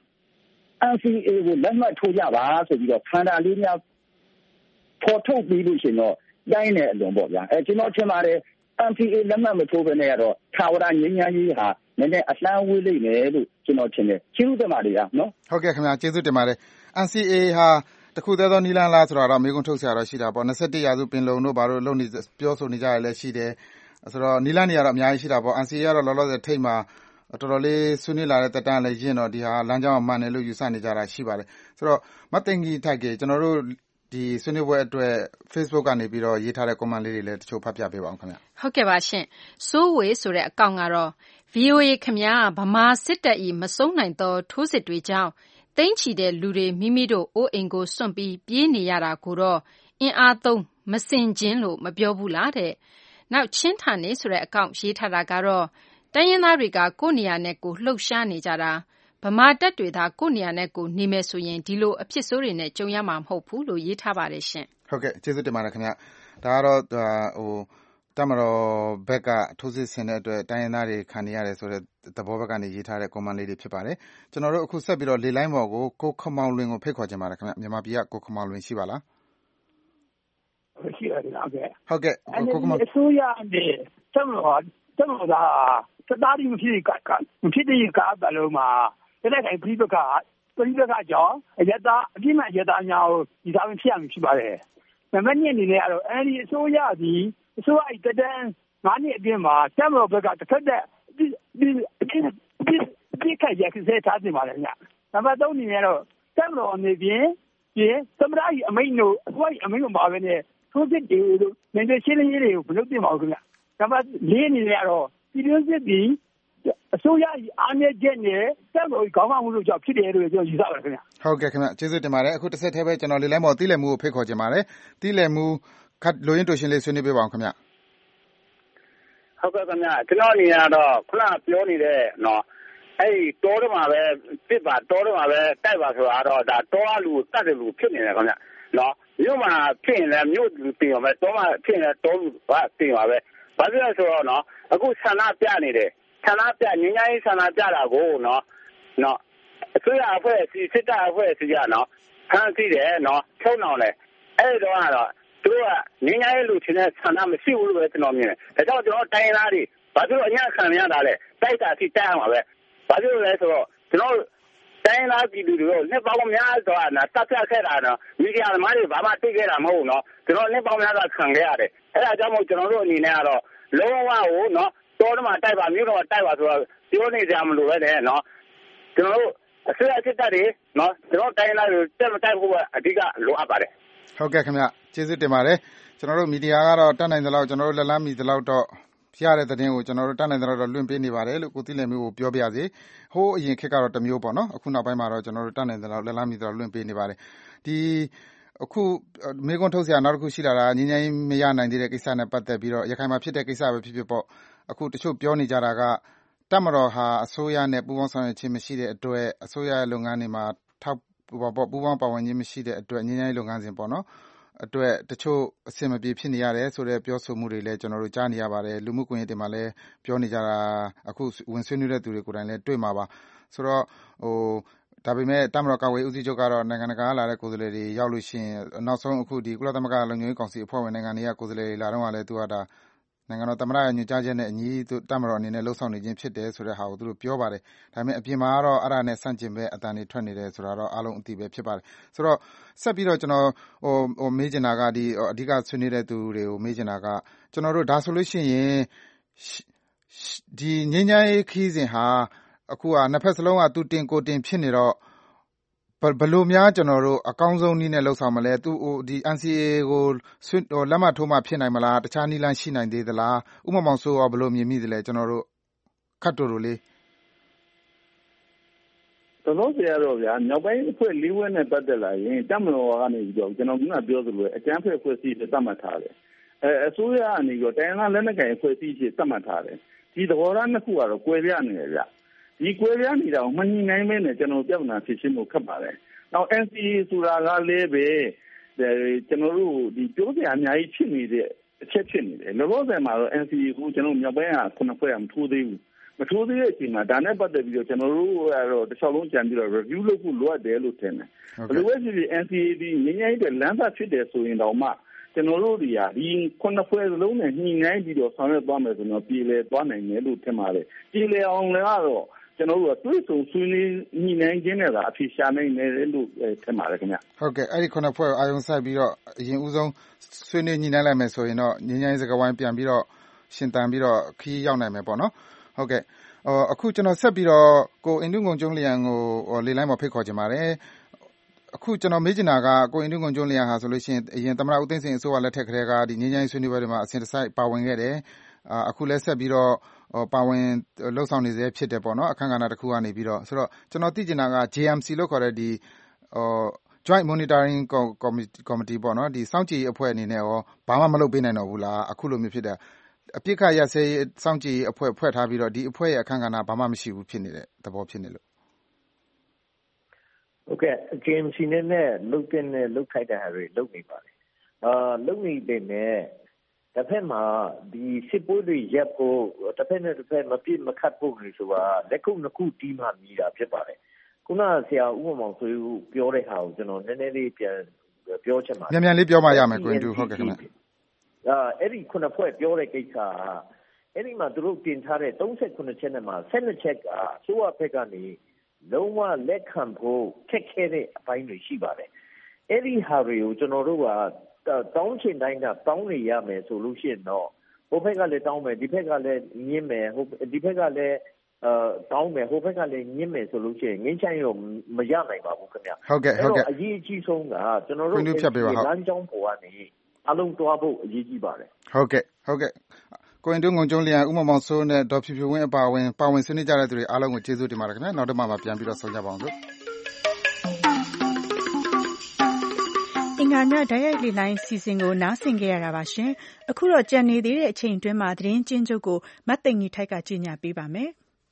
NCA ကိုလက်မှတ်ထိုးကြပါဆိုပြီးတော့ခန္ဓာလေးများဖော်ထုတ်ပြီးလို့ရှင်တော့တိုင်းနဲ့အလွန်ပေါ့ဗျာကျွန်တော်ထင်ပါတယ် NCA လက်မှတ်မထိုးဘဲနဲ့ကတော့ထာဝရငြိမ်းချမ်းရေးဟာနည်းနည်းအလှမ်းဝေးလိမ့်မယ်လို့ကျွန်တော်ထင်တယ်ကျေးဇူးတင်ပါတယ်နော်ဟုတ်ကဲ့ခင်ဗျာကျေးဇူးတင်ပါတယ် NCA ဟာတခုတည်းသောနီလန်းလားဆိုတော့မေးခွန်းထုတ်ဆရာတော့ရှိတာပေါ့21ရာစုပင်လုံတို့ဘာလို့လုပ်နေပြောဆိုနေကြရလဲရှိတယ်ဆိုတော့နီလန်းတွေကတော့အများကြီးရှိတာပေါ့ NCA ကတော့လောလောဆယ်ထိတ်မှာတော်တော်လေးဆွေးနွေးလာတဲ့တက်တန်းလည်းရင့်တော့ဒီဟာလမ်းကြောင်းမှန်တယ်လို့ယူဆနေကြတာရှိပါတယ်ဆိုတော့မသိင်ကြီးထိုက်ကကျွန်တော်တို့ဒီဆွေးနွေးပွဲအတွက် Facebook ကနေပြီးတော့ရေးထားတဲ့ comment လေးတွေလည်းတချို့ဖတ်ပြပေးပါအောင်ခင်ဗျဟုတ်ကဲ့ပါရှင်စိုးဝေဆိုတဲ့အကောင့်ကတော့ VOA ခင်ဗျာဗမာစစ်တပ်၏မဆုံးနိုင်သောထိုးစစ်တွေကြောင့်တိမ့်ချီတဲ့လူတွေမိမိတို့အိုးအိမ်ကိုစွန့်ပြီးပြေးနေရတာကိုတော့အင်အားသုံးမစင်ချင်းလို့မပြောဘူးလားတဲ့နောက်ချင်းဌာနေဆိုတဲ့အကောင့်ရေးထားတာကတော့တိုင်းရင်းသားတွေကကိုယ့်နေရာနဲ့ကိုယ်လှုပ်ရှားနေကြတာဗမာတပ်တွေသာကိုယ့်နေရာနဲ့ကိုယ်နေမယ်ဆိုရင်ဒီလိုအဖြစ်ဆိုးတွေနဲ့ကြုံရမှာမဟုတ်ဘူးလို့ရေးထားပါတယ်ရှင်ဟုတ်ကဲ့ကျေးဇူးတင်ပါတယ်ခင်ဗျဒါကတော့တမတော်ဘက်ကထိုးစစ်ဆင်တဲ့အတွက်တိုင်းရင်းသားတွေခံနေရတယ်ဆိုတဲ့သဘောဘက်ကနေရေးထားတဲ့ comment လေးတွေဖြစ်ပါတယ်ကျွန်တော်တို့အခုဆက်ပြီးတော့လေလိုင်းပေါ်ကိုကိုခမောင်လွင်ကိုဖိတ်ခေါ်ချင်ပါတယ်ခင်ဗျမြန်မာပြည်ကကိုခမောင်လွင်ရှိပါလားရှိပါတယ်ဟုတ်ကဲ့ကိုခမောင်အစိုးရနဲ့တမတော်ကစတားရီမဖြစ်တဲ့ကားဘလုံးမှာတဲ့ခိုင်ပြိပကကြောင့်အပြစ်မှန်ရတာများကိုဒီသားဖြစ်ရမှာဖြစ်ပါတယ်နံပါတ်2အနေနဲ့ကတော့အဲဒီအစိုးရဒီအစိုးရတတန်း9နှစ်အတွင်းမှာတမတော်ဘက်ကတစ်ခါတည်းဒီခိုင်ရခဲ့တဲ့သားတွေပါလေညနံပါတ်3အနေနဲ့တော့တမတော်အနေဖြင့်သမရအမိန့်တို့အစိုးရအမိန့်မှာပဲနဲ့ထိုးစစ်တွေတို့နိုင်ငံရှင်းလင်းရေးတွေကိုဘယ်လိုပြင်ပါဦးခင်ဗျနံပါတ်4အနေနဲ့ကတော့ပြည်တွင်းစစ်ဒီအစိုးရအားနည်းချက်နဲ့တက်လို့ခေါင်းမမှုလို့ကြောင့်ဖြစ်တယ်လို့ပြောယူဆပါတယ်ခင်ဗျဟုတ်ကဲ့ခင်ဗျကျေးဇူးတင်ပါတယ်အခုတစ်ဆက်တည်းပဲကျွန်တော်လေလိုင်းပေါ်တီးလည်မှုကိုဖိတ်ခေါ်ချင်ပါတယ်တီးလည်မှုလိုရင်းတူရှင်လေးဆွေးနွေးပေးပါအောင်ခင်ဗျဟုတ်ကဲ့ခင်ဗျကျွန်တော်အနေနဲ့တော့ခုနပြောနေတဲ့နော်အဲ့ဒီတောထဲမှာပဲတစ်ပါတောထဲမှာပဲတိုက်ပါဆိုတာတော့ဒါတောအလူတတ်တယ်လူဖြစ်နေတယ်ခင်ဗျနော်မြို့မှာဖြစ်ရင်လည်းမြို့လူတင်ပါပဲတောမှာဖြစ်ရင်လည်းတောလူကတင်ပါပဲဘာဖြစ်လဲဆိုတော့နော်အခုဆန္ဒပြနေတယ်ဆန္ဒပြငင်းငိုင်းဆန္ဒပြတာကိုနော်အစိုးရအဖွဲ့အစည်းစစ်တပ်အဖွဲ့အစည်းကနော်ဖမ်းဆီးတယ်နော်ချုံအောင်တယ်အဲ့တော့ကတော့သူတို့ကငင်းငိုင်းလူချင်းတဲ့ဆန္ဒမရှိဘူးလို့ပဲကျွန်တော်မြင်တယ်ဒါကြောင့်ကျွန်တော်တိုင်းရင်းသားတွေဘာဖြစ်လို့အညံ့ခံရတာလဲတိုက်တာစီတိုက်ရမှာပဲဘာဖြစ်လို့လဲဆိုတော့ကျွန်တော်တိုင်းသားပြည်သူတို့နှစ်ပေါင်းများစွာတပ်ဖြတ်ခဲ့တာနော်မီဒီယာသမားတွေဘာမှသိခဲ့တာမဟုတ်ဘူးနော်ကျွန်တော်နှစ်ပေါင်းများစွာခံခဲ့ရတယ်အဲ့ဒါကြောင့်မို့ကျွန်တော်တို့အနေနဲ့ကတော့လုံးဝကိုနော်တောထဲမှာတိုက်ပါမြို့တော်တိုက်ပါဆိုတော့ပြောနေကြမလို့ပဲနဲ့နော်ကျွန်တော်တို့အစိုးရစစ်တပ်တွေနော်ကျွန်တော်တိုင်းသားတွေတက်မတိုက်ဖို့အဓိကလိုအပ်ပါတယ်ဟုတ်ကဲ့ခင်ဗျကျေးဇူးတင်ပါတယ်ကျွန်တော်တို့မီဒီယာကတော့တတ်နိုင်သလောက်ကျွန်တော်တို့လက်လန်းမီသလောက်တော့ရတဲ့သတင်းကိုကျွန်တော်တို့တတ်နိုင်သလောက်တော့လွှင့်ပေးနေပါတယ်လို့ကိုသိလည်မျိုးကိုပြောပြစေဟိုးအရင်ခေတ်ကတော့တမျိုးပေါ့နော်အခုနောက်ပိုင်းမှာတော့ကျွန်တော်တို့တတ်နိုင်သလောက်လက်လန်းမီသလောက်လွှင့်ပေးနေပါတယ်ဒီအခုမေကွန်ထုတ်ဆရာနောက်တစ်ခုရှိလာတာငင်းငိုင်းမရနိုင်သေးတဲ့ကိစ္စနဲ့ပတ်သက်ပြီးတော့ရခိုင်မှာဖြစ်တဲ့ကိစ္စပဲဖြစ်ဖြစ်ပေါ့အခုတချို့ပြောနေကြတာကတပ်မတော်ဟာအစိုးရနဲ့ပူးပေါင်းဆောင်ရွက်ခြင်းမရှိတဲ့အတွက်အစိုးရရဲ့လုပ်ငန်းတွေမှာပူးပေါင်းပါဝင်ခြင်းမရှိတဲ့အတွက်ငင်းငိုင်းလုပ်ငန်းစဉ်ပေါ့နော်အတွက်တချို့အဆင်မပြေဖြစ်နေရတယ်ဆိုတဲ့ပြောဆိုမှုတွေလည်းကျွန်တော်တို့ကြားနေရပါတယ်လူမှုကွန်ရက်တွေမှာလည်းပြောနေကြတာအခုဝင်ဆွေးနွေးတဲ့သူတွေကိုယ်တိုင်လည်းတွေ့မှာပါဆိုတော့ဒါပေမဲ့တမတော်ကာဝေးဦးစီးချုပ်ကတော့နိုင်ငံတကာလာတဲ့ကိုယ်စားလှယ်တွေရောက်လို့ရှိရင်နောက်ဆုံးအခုဒီကုလသမဂ္ဂလုံခြုံရေးကောင်စီအဖွဲ့ဝင်နိုင်ငံတွေကကိုယ်စားလှယ်တွေလာတော့လည်းသူကဒါနိုင်ငံတော်သမ္မတရဲ့ညွှန်ကြားချက်နဲ့အညီတမတော်အနေနဲ့လှုပ်ဆောင်နေခြင်းဖြစ်တယ်ဆိုတဲ့ဟာကိုသူတို့ပြောပါတယ်ဒါပေမဲ့အပြင်မှာကတော့အဲ့ဒါနဲ့ဆန့်ကျင်ဘက်အတန်တွေထွက်နေတယ်ဆိုတာတော့အားလုံးအသိပဲဖြစ်ပါတယ်ဆိုတော့ဆက်ပြီးတော့ကျွန်တော်မေးချင်တာကဒီအဓိကဆွေးနွေးတဲ့သူတွေကိုမေးချင်တာကကျွန်တော်တို့ဒါဆိုလို့ရှိရင်ဒီငြိမ်းချမ်းရေးခီးစဉ်ဟာအခုကနှစ်ဖက်စလုံးကသူတင်ကိုတင်ဖြစ်နေတော့ဘလို့များကျွန်တော်တို့အကောင်းဆုံးနည်းနဲ့လှုပ်ဆောင်မလဲသူဒီ NCA ကိုလက်မှတ်ထိုးမှဖြစ်နိုင်မလားတခြားနည်းလမ်းရှိနိုင်သေးသလားဥပမာဆိုဘလို့မြင်မိသလဲကျွန်တော်တို့ခတ်တူလေးတော်တော်ဆရာတော့ဗျာနောက်ပိုင်းအဖွဲ့၄ဝက်နဲ့ပတ်သက်လာရင်တပ်မတော်ကနေပြီးတော့ကျွန်တော်ကပြောသလိုအကြမ်းဖက်အဖွဲ့အစည်းတွေသတ်မှတ်ထားတယ်အစိုးရကနေပြီးတော့တိုင်းရင်းသားလက်နက်ကိုင်အဖွဲ့အစည်းတွေသတ်မှတ်ထားတယ်ဒီသဘောထားနှစ်ခုကတော့ကွဲပြားနေတယ်ဗျဒီကွဲပြားနေတာကိုမညီနိုင်မဲနဲ့ကျွန်တော်ပြဿနာဖြစ်ရှင်းဖို့ခက်ပါတယ်နောက် NCA ဆိုတာကလည်းပဲကျွန်တော်တို့ဒီပြောစရာအများကြီးဖြစ်နေတဲ့အချက်ဖြစ်နေတယ်လောလောဆယ်မှာတော့ NCA ကိုကျွန်တော်မြောက်ပိုင်းက9ဖွဲ့မထိုးသေးဘူးမထိုးသေးတဲ့အချိန်မှာဒါနဲ့ပတ်သက်ပြီးတော့ကျွန်တော်တို့ကတော့တစ်လျှောက်လုံးကြံပြီးတော့ review လုပ်ဖို့လိုအပ်တယ်လို့ထင်တယ်ဘယ်လိုပဲဖြစ်ဖြစ် NCA ဒီငြိမ်းချမ်းရေးတဲ့လမ်းစာဖြစ်တယ်ဆိုရင်တော့မှကျွန်တော်တို့ဒီဟာဒီ9ဖွဲ့စလုံးနဲ့ညှိနှိုင်းပြီးတော့ဆောင်ရွက်သွားမယ်ဆိုတော့ပြည်လဲသွားနိုင်တယ်လို့ထင်ပါတယ်ပြည်လဲအောင်လည်းကတော့ကျွန်တော်တို့ကတွေးဆုံဆွေးနွေးညှိနှိုင်းခြင်းနဲ့ကအဖြေရှာနိုင်တယ်လို့ထင်ပါတယ်ခင်ဗျဟုတ်ကဲ့အဲ့ဒီ9ဖွဲ့အာရုံစိုက်ပြီးတော့အရင်ဦးဆုံးဆွေးနွေးညှိနှိုင်းလိုက်မယ်ဆိုရင်တော့ငြိမ်းချမ်းရေးစကားဝိုင်းပြန်ပြီးတော့ရှင်သန်ပြီးတော့ခီးရောက်နိုင်မယ်ပေါ့နော်ဟုတ်ကဲ့အခုကျွန်တော်ဆက်ပြီးတော့ကိုအင်ဒုငုံကျုံးလျံကိုလေလိုင်းမှာဖိတ်ခေါ်ချင်ပါတယ်အခုကျွန်တော်မေးချင်တာကကိုအင်ဒုငုံကျုံးလျံဟာဆိုလို့ရှိရင်အရင်သမ္မတဦးသိန်းစိန်အစိုးရလက်ထက်ကတည်းကဒီငြိမ်းချမ်းရေးဆွေးနွေးပွဲတွေမှာအစဉ်တစိုက်ပါဝင်ခဲ့တယ်အခုလည်းဆက်ပြီးတော့ပါဝင်လှုပ်ဆောင်နေစေဖြစ်တယ်ပေါ့နော်အခမ်းကဏ္ဍတစ်ခုကနေပြီးတော့ဆိုတော့ကျွန်တော်သိချင်တာက JMC လို့ခေါ်တဲ့ဒီJoint Monitoring Committee ပေါ့နော်ဒီစောင့်ကြည့်အဖွဲ့အနေနဲ့ရောဘာမှမလုပ်ပေးနိုင်တော့ဘူးလားအခုလိုမျိုးဖြစ်တယ်အပြစ်ခတ်ရစေးစောင့်ကြည့်အဖွဲ့ဖွဲ့ထားပြီးတော့ဒီအဖွဲ့ရဲ့အခမ်းကဏ္ဍဘာမှမရှိဘူးဖြစ်နေတဲ့သဘောဖြစ်နေလို့ဟုတ်ကဲ့ JMC နဲ့လုတ်တဲ့နဲ့လုတ်ခိုက်တဲ့ဟာတွေလုတ်နေပါတယ်လုတ်နေတဲ့နဲ့တစ်ဖက်မှာဒီစစ်ပွဲတွေရပ်ဖို့တစ်ဖက်နဲ့တစ်ဖက်မပြစ်မခတ်ဖို့လို့ဆိုတာလက်ခုနှစ်ခုတီးမှမြည်တာဖြစ်ပါတယ်ခုနဆရာဦးမောင်ဆွေးပြောတဲ့ဟာကိုကျွန်တော်နည်းနည်းလေးပြန်ပြောချင်ပါတယ်မြန်လေးပြောမှရမယ်ကိုင်းတူဟုတ်ကဲ့ခင်ဗျအဲ့ဒီခုနှစ်ဖွဲ့ပြောတဲ့ကိစ္စအဲ့ဒီမှာသူတို့တင်ထားတဲ့38ချက်နဲ့မှာ12ချက်ကအစိုးရဘက်ကနေလုံးဝလက်ခံဖို့ခက်ခဲတဲ့အပိုင်းတွေရှိပါတယ်အဲ့ဒီဟာတွေကိုကျွန်တော်တို့ကတောင်းချင်တိုင်းကတောင်းနေရမယ်ဆိုလို့ရှိရင်တော့ဟိုဘက်ကလည်းတောင်းမယ်ဒီဘက်ကလည်းညှင်းမယ်ဒီဘက်ကလည်းတောင်းမယ်ဟိုဘက်ကလည်းညှင်းမယ်ဆိုလို့ရှိရင်ငင်းချင်ရောမရနိုင်ပါဘူးခင်ဗျဟုတ်ကဲ့ဟုတ်ကဲ့အရေးကြီးဆုံးကကျွန်တော်တို့လမ်းကြောင်းပေါ်ကနေအလုံးသွားဖို့အရေးကြီးပါတယ်ဟုတ်ကဲ့ကိုရင်တုံးငုံကျုံးလျံဥမမောင်စိုးနဲ့ဒေါ်ဖြူဖြူဝင်းအပါဝင်ပါဝင်ဆွေးနွေးကြတဲ့သူတွေအားလုံးကိုကျေးဇူးတင်ပါတယ်ခင်ဗျနောက်တစ်မှပြန်ပြီးတော့ဆုံကြပါအောင်လို့အင်္ဂါညဓာတ်ရိုက်လေလိုင်းစီစဉ်ကိုနားဆင်ခဲ့ရတာပါရှင်အခုတော့ကြံနေသေးတဲ့အချိန်အတွင်းမှာသတင်းကျဉ်းချုပ်ကိုမတ်သိန်ကြီးထိုက်ကကြေညာပေးပါမယ်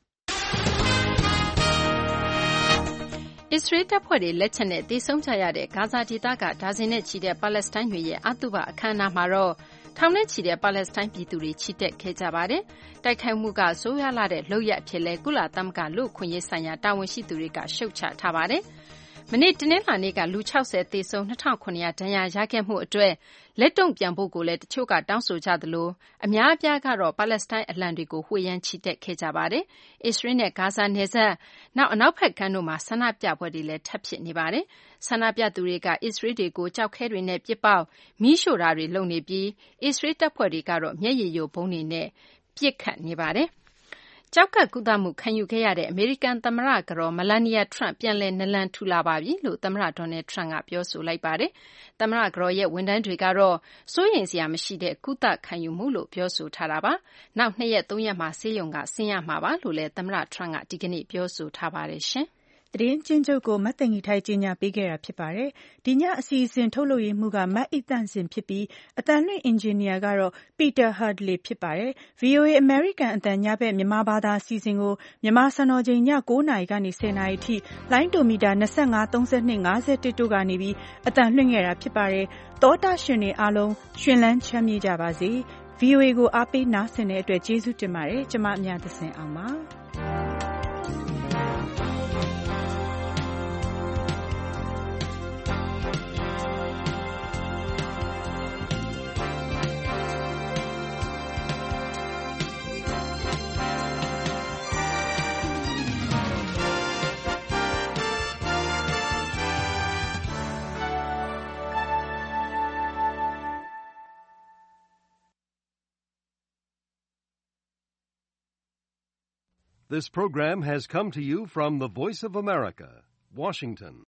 အစ္စရေးတပ်ဖွဲ့တွေလက်ချက်နဲ့တေဆုံးကြရတဲ့ဂါဇာဒေသကဒါဇင်နဲ့ချီတဲ့ပါလက်စတိုင်းတွေရဲ့အသုဘအခမ်းအနားမှာတော့ထောင်နဲ့ချီတဲ့ပါလက်စတိုင်းပြည်သူတွေချီတက်ခဲ့ကြပါတယ်။တိုက်ခိုက်မှုကဆိုးရွားလာတဲ့လုပ်ရပ်အဖြစ်လဲကုလသမဂ္ဂလူ့အခွင့်အရေးဆိုင်ရာတာဝန်ရှိသူတွေကရှုတ်ချထားပါတယ်။မနေ့တနင်္လာနေ့ကလူ60သေဆုံး2900ဒဏ်ရာရခဲ့မှုအတွက်လက်တုံ့ပြန်ဖို့ကိုလည်းတချို့ကတောင်းဆိုကြသလိုအများအပြားကတော့ပါလက်စတိုင်းအလံတွေကိုဝှေ့ယမ်းချီတက်ခဲ့ကြပါတယ်။အစ္စရေးနဲ့ဂါဇာနယ်စပ်နောက်အနောက်ဘက်ကမ်းတို့မှာဆန္ဒပြပွဲတွေလည်းထပ်ဖြစ်နေပါတယ်။ဆန္ဒပြသူတွေကအစ္စရေးတွေကိုကြောက်ခဲတွေနဲ့ပစ်ပေါက်မီးရှို့တာတွေလုပ်နေပြီးအစ္စရေးတပ်ဖွဲ့တွေကတော့မျက်ရည်ယိုဗုံးတွေနဲ့ပစ်ခတ်နေပါတယ်။ကျောက်ကပ်ကုသမှုခံယူခဲ့ရတဲ့အမေရိကန်သမ္မတကတော်မလာနီယာထရန့်ပြန်လည်နလန်ထူလာပါပြီလို့သမ္မတဒေါ်နယ်ထရန့်ကပြောဆိုလိုက်ပါတယ်။သမ္မတကတော်ရဲ့ဝန်ထမ်းတွေကတော့စိုးရိမ်စရာမရှိတဲ့ကုသခံယူမှုလို့ပြောဆိုထားတာပါ။နောက်2ရက်3ရက်မှာဆေးရုံကဆင်းရမှာပါလို့လည်းသမ္မတထရန့်ကဒီကနေ့ပြောဆိုထားပါတယ်ရှင်။သတင်းကျဉ်းချုပ်ကိုမတ်သိန်ကြီးထိုက်ကြေညာပေးခဲ့တာဖြစ်ပါတယ်။ဒီညအစီအစဉ်ထုတ်လုပ်ရေးမှုကမတ်အိတန့်စင်ဖြစ်ပြီးအတန်လွင့်အင်ဂျင်နီယာကတော့ပီတာဟာဒလီဖြစ်ပါတယ်။ VOA American အတန်ညဘက်မြန်မာဘာသာအစီအစဉ်ကိုမြန်မာစံတော်ချိန်ည9:00နာရီကနေ10:00နာရီထိလိုင်းဒိုမီတာ25 32 51တို့ကနေပြီးအတန်လွှင့်ခဲ့တာဖြစ်ပါတယ်။သောတာရှင်တွေအားလုံးရှင်လန်းချမ်းမြေ့ကြပါစေ။ VOA ကိုအားပေးနားဆင်တဲ့အတွက်ကျေးဇူးတင်ပါတယ်။ကျွန်မအမြတ်သစင်အောင်ပါ။ This program has come to you from the Voice of America, Washington.